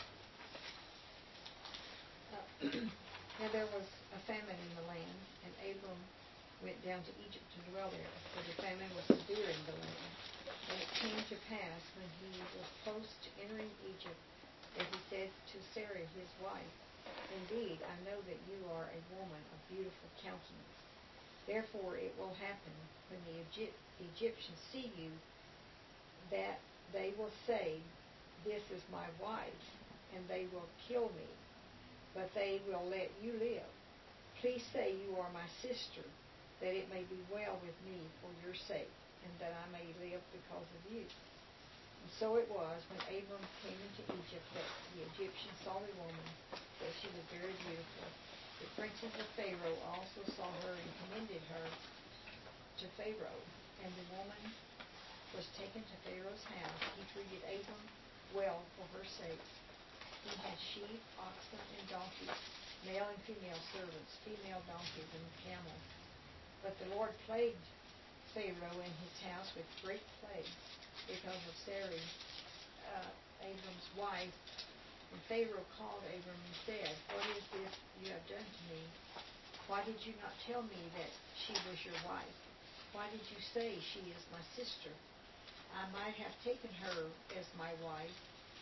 Uh, now there was a famine in the land, and Abram went down to Egypt to dwell there, for the famine was severe in the land. And it came to pass, when he was close to entering Egypt, that he said to Sarai his wife, "Indeed, I know that you are a woman of beautiful countenance. Therefore it will happen, when the Egypt, Egyptians see you, that they will say, 'This is my wife,' and they will kill me. But they will let you live. Please say you are my sister, that it may be well with me for your sake, and that I may live because of you." And so it was, when Abram came into Egypt, that the Egyptians saw the woman, that she was very beautiful. The princes of Pharaoh also saw her and commended her to Pharaoh. And the woman was taken to Pharaoh's house. He treated Abram well for her sake. He had sheep, oxen, and donkeys, male and female servants, female donkeys, and camels. But the Lord plagued Pharaoh and his house with great plagues because of Sarai, uh, Abram's wife. And Pharaoh called Abram and said, "What is this you have done to me? Why did you not tell me that she was your wife? Why did you say she is my sister? I might have taken her as my wife.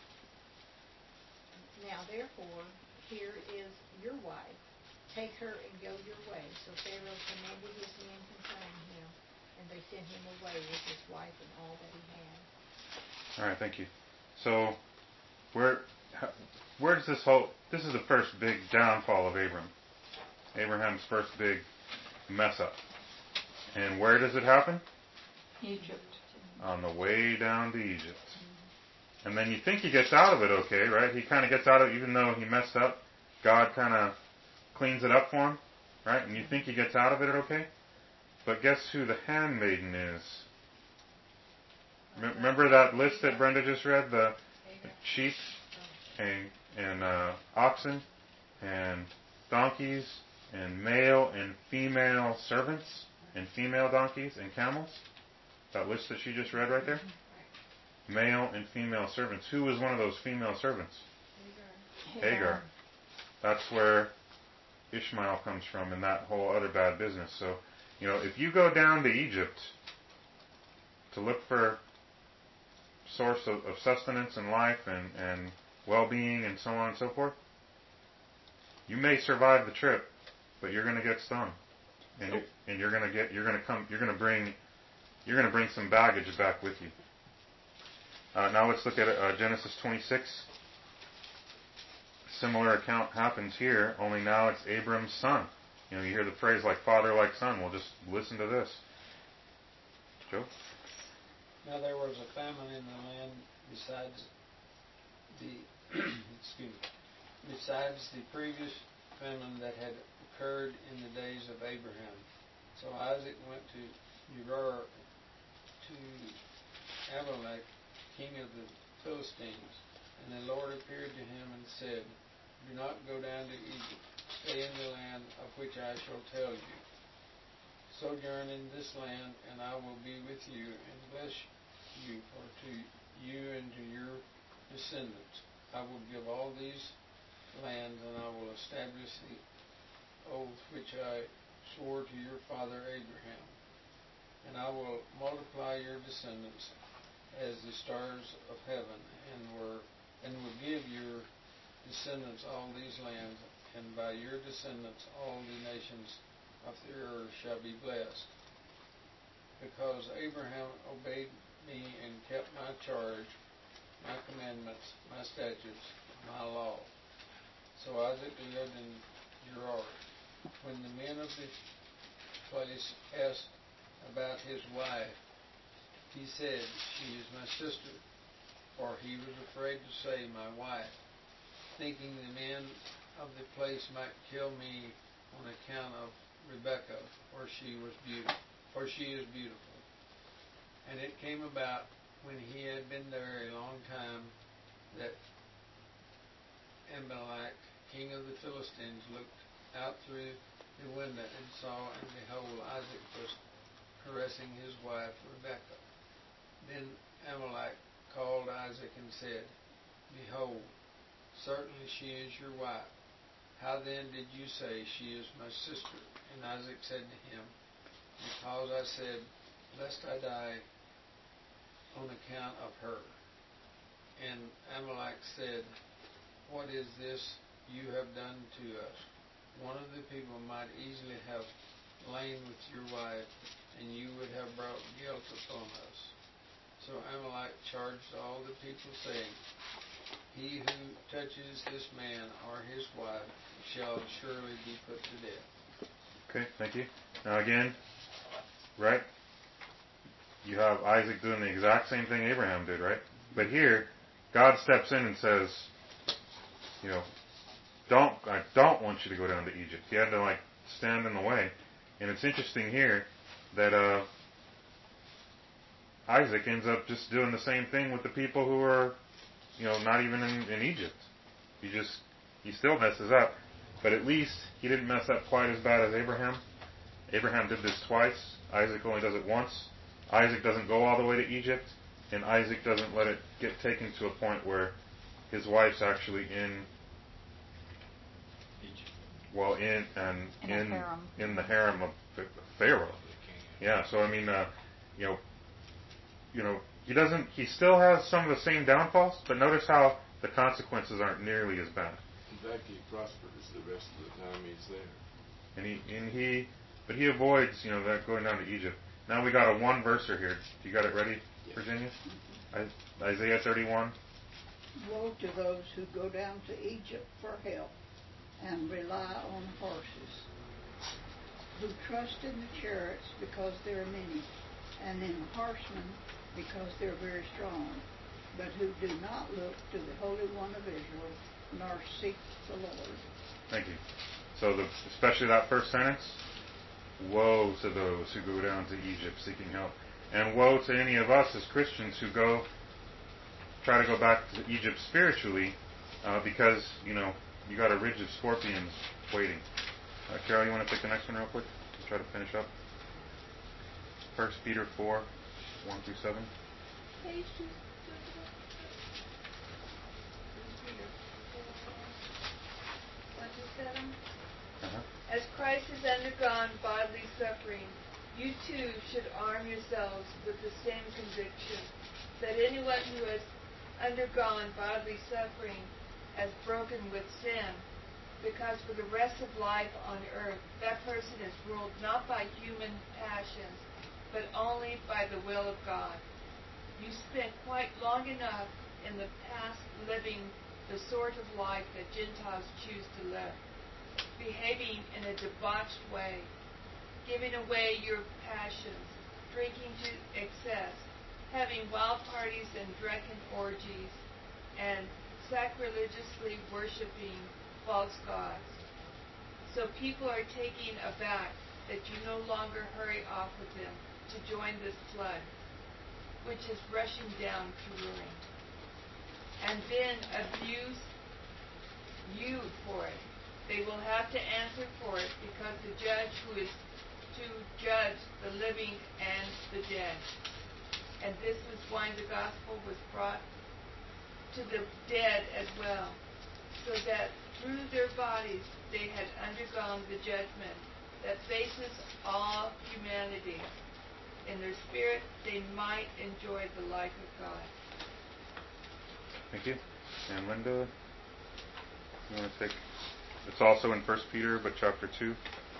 Now therefore, here is your wife. Take her and go your way." So Pharaoh commanded his men concerning him, and they sent him away with his wife and all that he had. All right, thank you. So, where where does this whole... This is the first big downfall of Abram. Abraham's first big mess up. And where does it happen? Egypt. On the way down to Egypt. And then you think he gets out of it okay, right? He kind of gets out of it, even though he messed up. God kind of cleans it up for him, right? And you think he gets out of it okay? But guess who the handmaiden is? M- remember that list that Brenda just read? The, the sheep and, and uh, oxen and donkeys and male and female servants and female donkeys and camels? That list that she just read right there? Male and female servants. Who was one of those female servants? Hagar. Hagar. That's where Ishmael comes from and that whole other bad business. So, you know, if you go down to Egypt to look for source of, of sustenance and life and, and well-being and so on and so forth, you may survive the trip, but you're going to get stung, and, you, and you're going to get you're going to come you're going to bring you're going to bring some baggage back with you. Uh, now let's look at uh, Genesis twenty-six. Similar account happens here, only now it's Abram's son. You know, you hear the phrase like father, like son. Well, just listen to this. Joe? Now there was a famine in the land besides the excuse me, besides the previous famine that had occurred in the days of Abraham. So Isaac went to Gerar to Abimelech, king of the Philistines, and the Lord appeared to him and said, "Do not go down to Egypt. Stay in the land of which I shall tell you. Sojourn in this land, and I will be with you and bless you, for to you and to your descendants I will give all these lands, and I will establish the oath which I swore to your father Abraham. And I will multiply your descendants as the stars of heaven, and were and will give your descendants all these lands, and by your descendants all the nations of the earth shall be blessed. Because Abraham obeyed me and kept my charge, my commandments, my statutes, my law." So Isaac lived in Gerar. When the men of the place asked about his wife, he said, "She is my sister," for he was afraid to say, "my wife," thinking the men of the place might kill me on account of Rebekah, for she was beautiful, for she is beautiful. And it came about, when he had been there a long time, that Abimelech, king of the Philistines, looked out through the window and saw, and behold, Isaac was caressing his wife Rebekah. Then Abimelech called Isaac and said, "Behold, certainly she is your wife. How then did you say, she is my sister?" And Isaac said to him, "Because I said, lest I die on account of her." And Abimelech said, "What is this you have done to us? One of the people might easily have lain with your wife, and you would have brought guilt upon us." So Abimelech charged all the people, saying, "He who touches this man or his wife shall surely be put to death." Okay, thank you. Now again, right? You have Isaac doing the exact same thing Abraham did, right? But here, God steps in and says, you know, don't, I don't want you to go down to Egypt. He had to like stand in the way. And it's interesting here that uh, Isaac ends up just doing the same thing with the people who are, you know, not even in, in Egypt. He just, he still messes up. But at least he didn't mess up quite as bad as Abraham. Abraham did this twice. Isaac only does it once. Isaac doesn't go all the way to Egypt. And Isaac doesn't let it get taken to a point where his wife's actually in Egypt. Well, in and in in the harem, in the harem of Pharaoh. Yeah. So I mean, uh, you know, you know, he doesn't. He still has some of the same downfalls, but notice how the consequences aren't nearly as bad. In fact, he prospers the rest of the time he's there. And he and he, but he avoids, you know, that going down to Egypt. Now we got a one verser here. You got it ready, Yeah. Virginia? I, Isaiah thirty-one. Woe to those who go down to Egypt for help and rely on horses, who trust in the chariots because there are many, and in horsemen because they're very strong, but who do not look to the Holy One of Israel, nor seek the Lord. Thank you. So the, especially that first sentence, woe to those who go down to Egypt seeking help. And woe to any of us as Christians who go, try to go back to Egypt spiritually, uh, because, you know, you got a ridge of scorpions waiting. Uh, Carol, you want to take the next one real quick? Let's try to finish up. First Peter four, one through seven. Page two. One to seven. Uh-huh. As Christ has undergone bodily suffering, you too should arm yourselves with the same conviction, that anyone who has undergone bodily suffering has broken with sin, because for the rest of life on earth, that person is ruled not by human passions, but only by the will of God. You spent quite long enough in the past living the sort of life that Gentiles choose to live, behaving in a debauched way, giving away your passions, drinking to excess, having wild parties and drunken orgies, and sacrilegiously worshiping false gods. So people are taken aback that you no longer hurry off with them to join this flood, which is rushing down to ruin, and then abuse you for it. They will have to answer for it, because the judge who is to judge the living and the dead. And this is why the gospel was brought to the dead as well, so that through their bodies they had undergone the judgment that faces all humanity. In their spirit they might enjoy the life of God. Thank you. And Linda, you want to take... It's also in First Peter, but chapter two,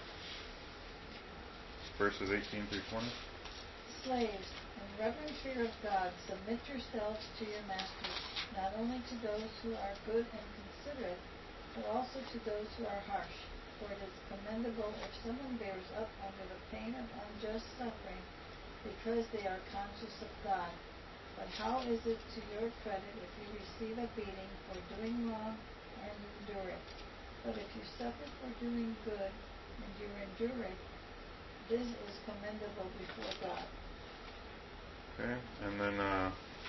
verses eighteen through twenty. Slaves, in reverent fear of God, submit yourselves to your masters, not only to those who are good and considerate, but also to those who are harsh. For it is commendable if someone bears up under the pain of unjust suffering, because they are conscious of God. But how is it to your credit if you receive a beating for doing wrong and endure it? But if you suffer for doing good and you endure it, this is commendable before God. Okay, and then uh,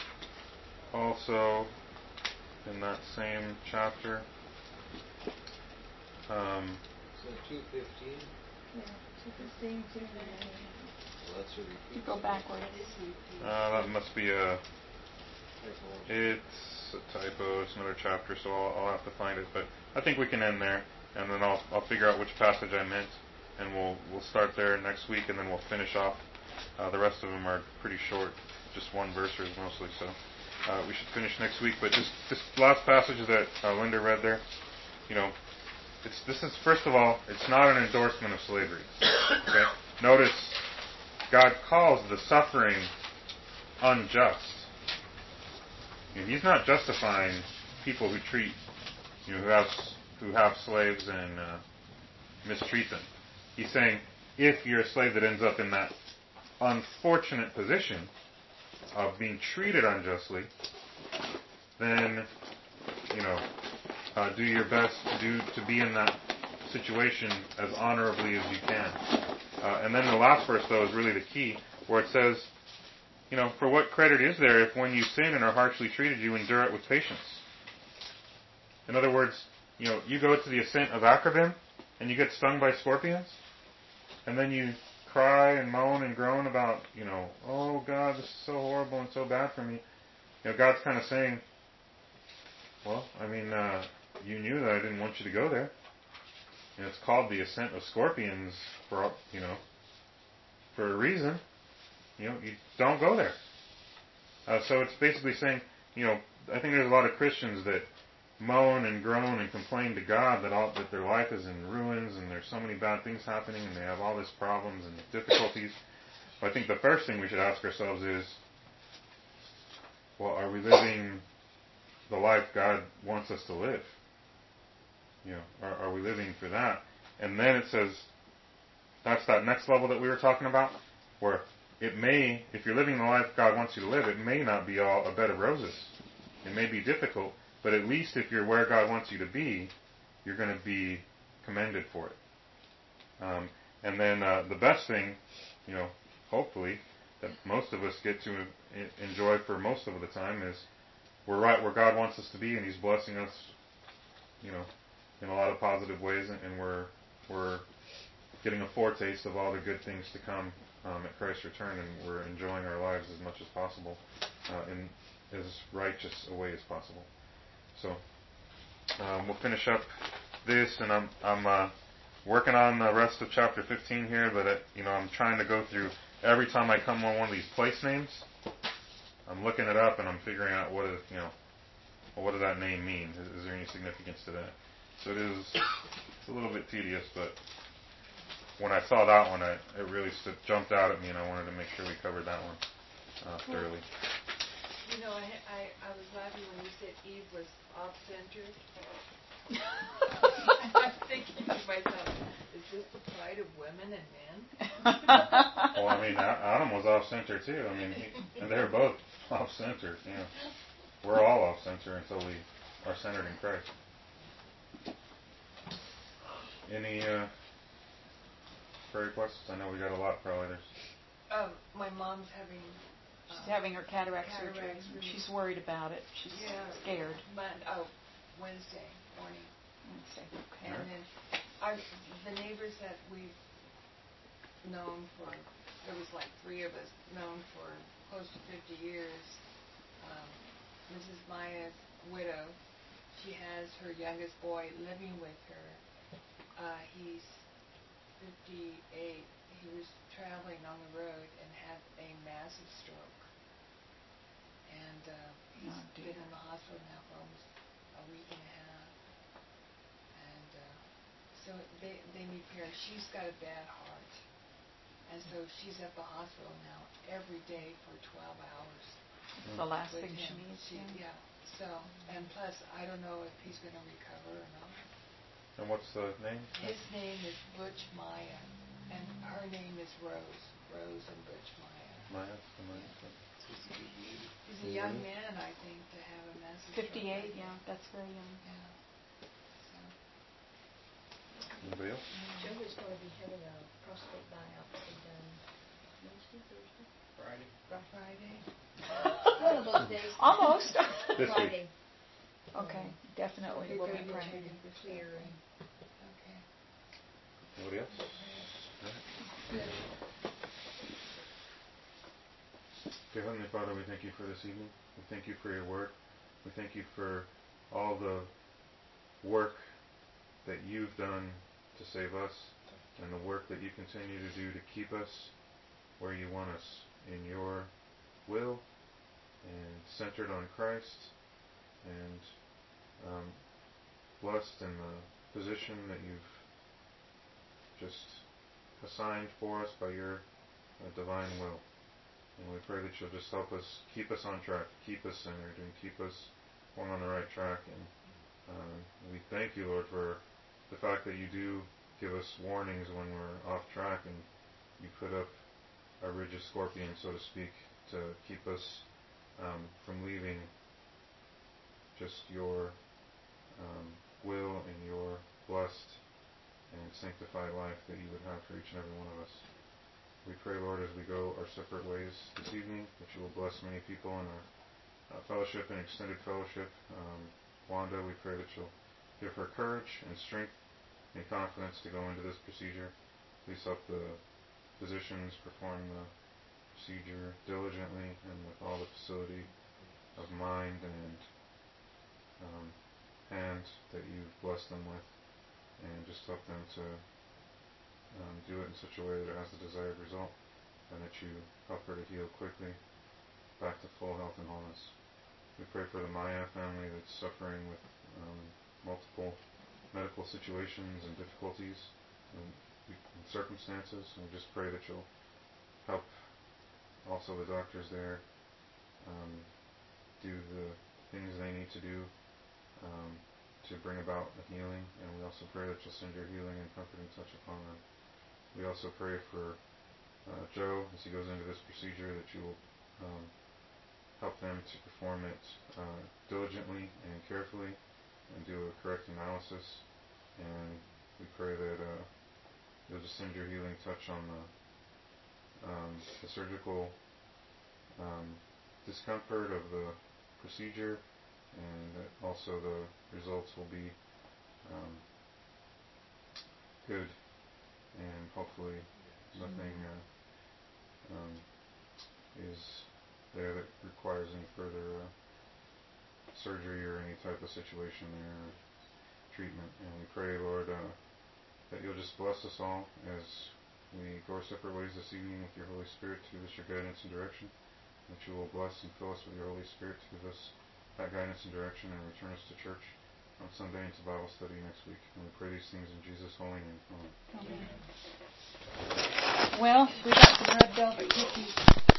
also in that same chapter, um, So two fifteen. Yeah, two fifteen, two nineteen. Well, that's a repeat. You go backwards. uh, that must be a... It's a typo. It's another chapter, so I'll, I'll have to find it. But I think we can end there, and then I'll I'll figure out which passage I meant, and we'll we'll start there next week, and then we'll finish off. Uh, the rest of them are pretty short, just one versers mostly. So uh, we should finish next week. But just this last passage that uh, Linda read there, you know, it's this is first of all, it's not an endorsement of slavery. Okay, notice God calls the suffering unjust. You know, he's not justifying people who treat, you know, who have who have slaves and uh, mistreat them. He's saying, if you're a slave that ends up in that unfortunate position of being treated unjustly, then, you know, uh, do your best to do to be in that situation as honorably as you can. Uh, and then the last verse, though, is really the key, where it says, you know, for what credit is there if when you sin and are harshly treated, you endure it with patience? In other words, you know, you go to the ascent of Akrabim and you get stung by scorpions, and then you cry and moan and groan about, you know, oh God, this is so horrible and so bad for me. You know, God's kind of saying, well, I mean, uh, you knew that I didn't want you to go there. And it's called the ascent of scorpions for, you know, for a reason. You know, you don't go there. Uh, so it's basically saying, you know, I think there's a lot of Christians that moan and groan and complain to God that all that their life is in ruins and there's so many bad things happening and they have all these problems and difficulties. But I think the first thing we should ask ourselves is, well, are we living the life God wants us to live? You know, are, are we living for that? And then it says, that's that next level that we were talking about, where it may, if you're living the life God wants you to live, it may not be all a bed of roses. It may be difficult, but at least if you're where God wants you to be, you're going to be commended for it. Um, and then uh, the best thing, you know, hopefully, that most of us get to enjoy for most of the time is we're right where God wants us to be, and He's blessing us, you know, in a lot of positive ways, and we're we're getting a foretaste of all the good things to come um, at Christ's return, and we're enjoying our lives as much as possible uh, in as righteous a way as possible. So um, we'll finish up this, and I'm I'm uh, working on the rest of chapter fifteen here, but uh, you know I'm trying to go through every time I come on one of these place names. I'm looking it up and I'm figuring out what is you know well, what does that name mean? Is, is there any significance to that? So it is it's a little bit tedious, but when I saw that one, I, it really stood, jumped out at me, and I wanted to make sure we covered that one uh, thoroughly. You know, I, I, I was laughing when you said Eve was off-centered. I'm thinking to myself, is this the pride of women and men? Well, I mean, Adam was off center too. I mean, he, and they're both off center. You know, we're all off center until we are centered in Christ. Any uh, prayer requests? I know we got a lot. Probably there's. Um, my mom's having. She's uh, having her cataract, cataract surgery. surgery. She's worried about it. She's Yeah. scared. Mon- oh, Wednesday morning. Wednesday. Okay. And then I, the neighbors that we've known for, there was like three of us known for close to fifty years. Um, Missus Maya's widow, she has her youngest boy living with her. Uh, he's fifty-eight. He was traveling on the road and had a massive stroke. And uh, he's Oh, dear. been in the hospital now for almost a week and a half. And uh, so they, they need prayer. She's got a bad heart. And so she's at the hospital now every day for twelve hours. It's the last with thing she him. needs. She, yeah. yeah. So, and plus, I don't know if he's going to recover or not. And what's the name? His name is Butch Maya, and her name is Rose. Rose and Butch Maya. Maya. Maya. He's a young man, I think, to have a massive stroke fifty-eight, like yeah, that. that's very young. Yeah. So, Anybody else? Joe is going to be having a prostate biopsy done Wednesday, Thursday, Friday. Friday. one of those days. Almost. This week. Friday. Okay, definitely. We're We'll going be to praying. check and clear and Okay. Anybody else? All right. Dear Heavenly Father, we thank you for this evening. We thank you for your word. We thank you for all the work that you've done to save us and the work that you continue to do to keep us where you want us, in your will and centered on Christ and um, blessed in the position that you've just assigned for us by your uh, divine will. And we pray that you'll just help us, keep us on track, keep us centered, and keep us going on the right track. And uh, we thank you, Lord, for the fact that you do give us warnings when we're off track, and you put up a rigid scorpion, so to speak, to keep us um, from leaving just your um, will and your blessed and sanctified life that you would have for each and every one of us. We pray, Lord, as we go our separate ways this evening, that you will bless many people in our uh, fellowship and extended fellowship. Um, Wanda, we pray that you'll give her courage and strength and confidence to go into this procedure. Please help the physicians perform the procedure diligently and with all the facility of mind and um, hand that you've blessed them with, and just help them to Um, do it in such a way that it has the desired result, and that you help her to heal quickly back to full health and wholeness. We pray for the Maya family that's suffering with um, multiple medical situations and difficulties and, and circumstances, and we just pray that you'll help also the doctors there um, do the things they need to do um, to bring about a healing, and we also pray that you'll send your healing and comforting touch upon them. We also pray for uh, Joe as he goes into this procedure, that you will um, help them to perform it uh, diligently and carefully and do a correct analysis. And we pray that uh, you'll just send your healing touch on the, um, the surgical um, discomfort of the procedure, and that also the results will be um, good. And hopefully nothing uh, um, is there that requires any further uh, surgery or any type of situation there, or treatment. And we pray, Lord, uh, that you'll just bless us all as we go our separate ways this evening with your Holy Spirit to give us your guidance and direction, that you will bless and fill us with your Holy Spirit to give us that guidance and direction and return us to church on Sunday into Bible study next week. And we pray these things in Jesus' holy name. Amen. Amen. Well, we got some red velvet cookies.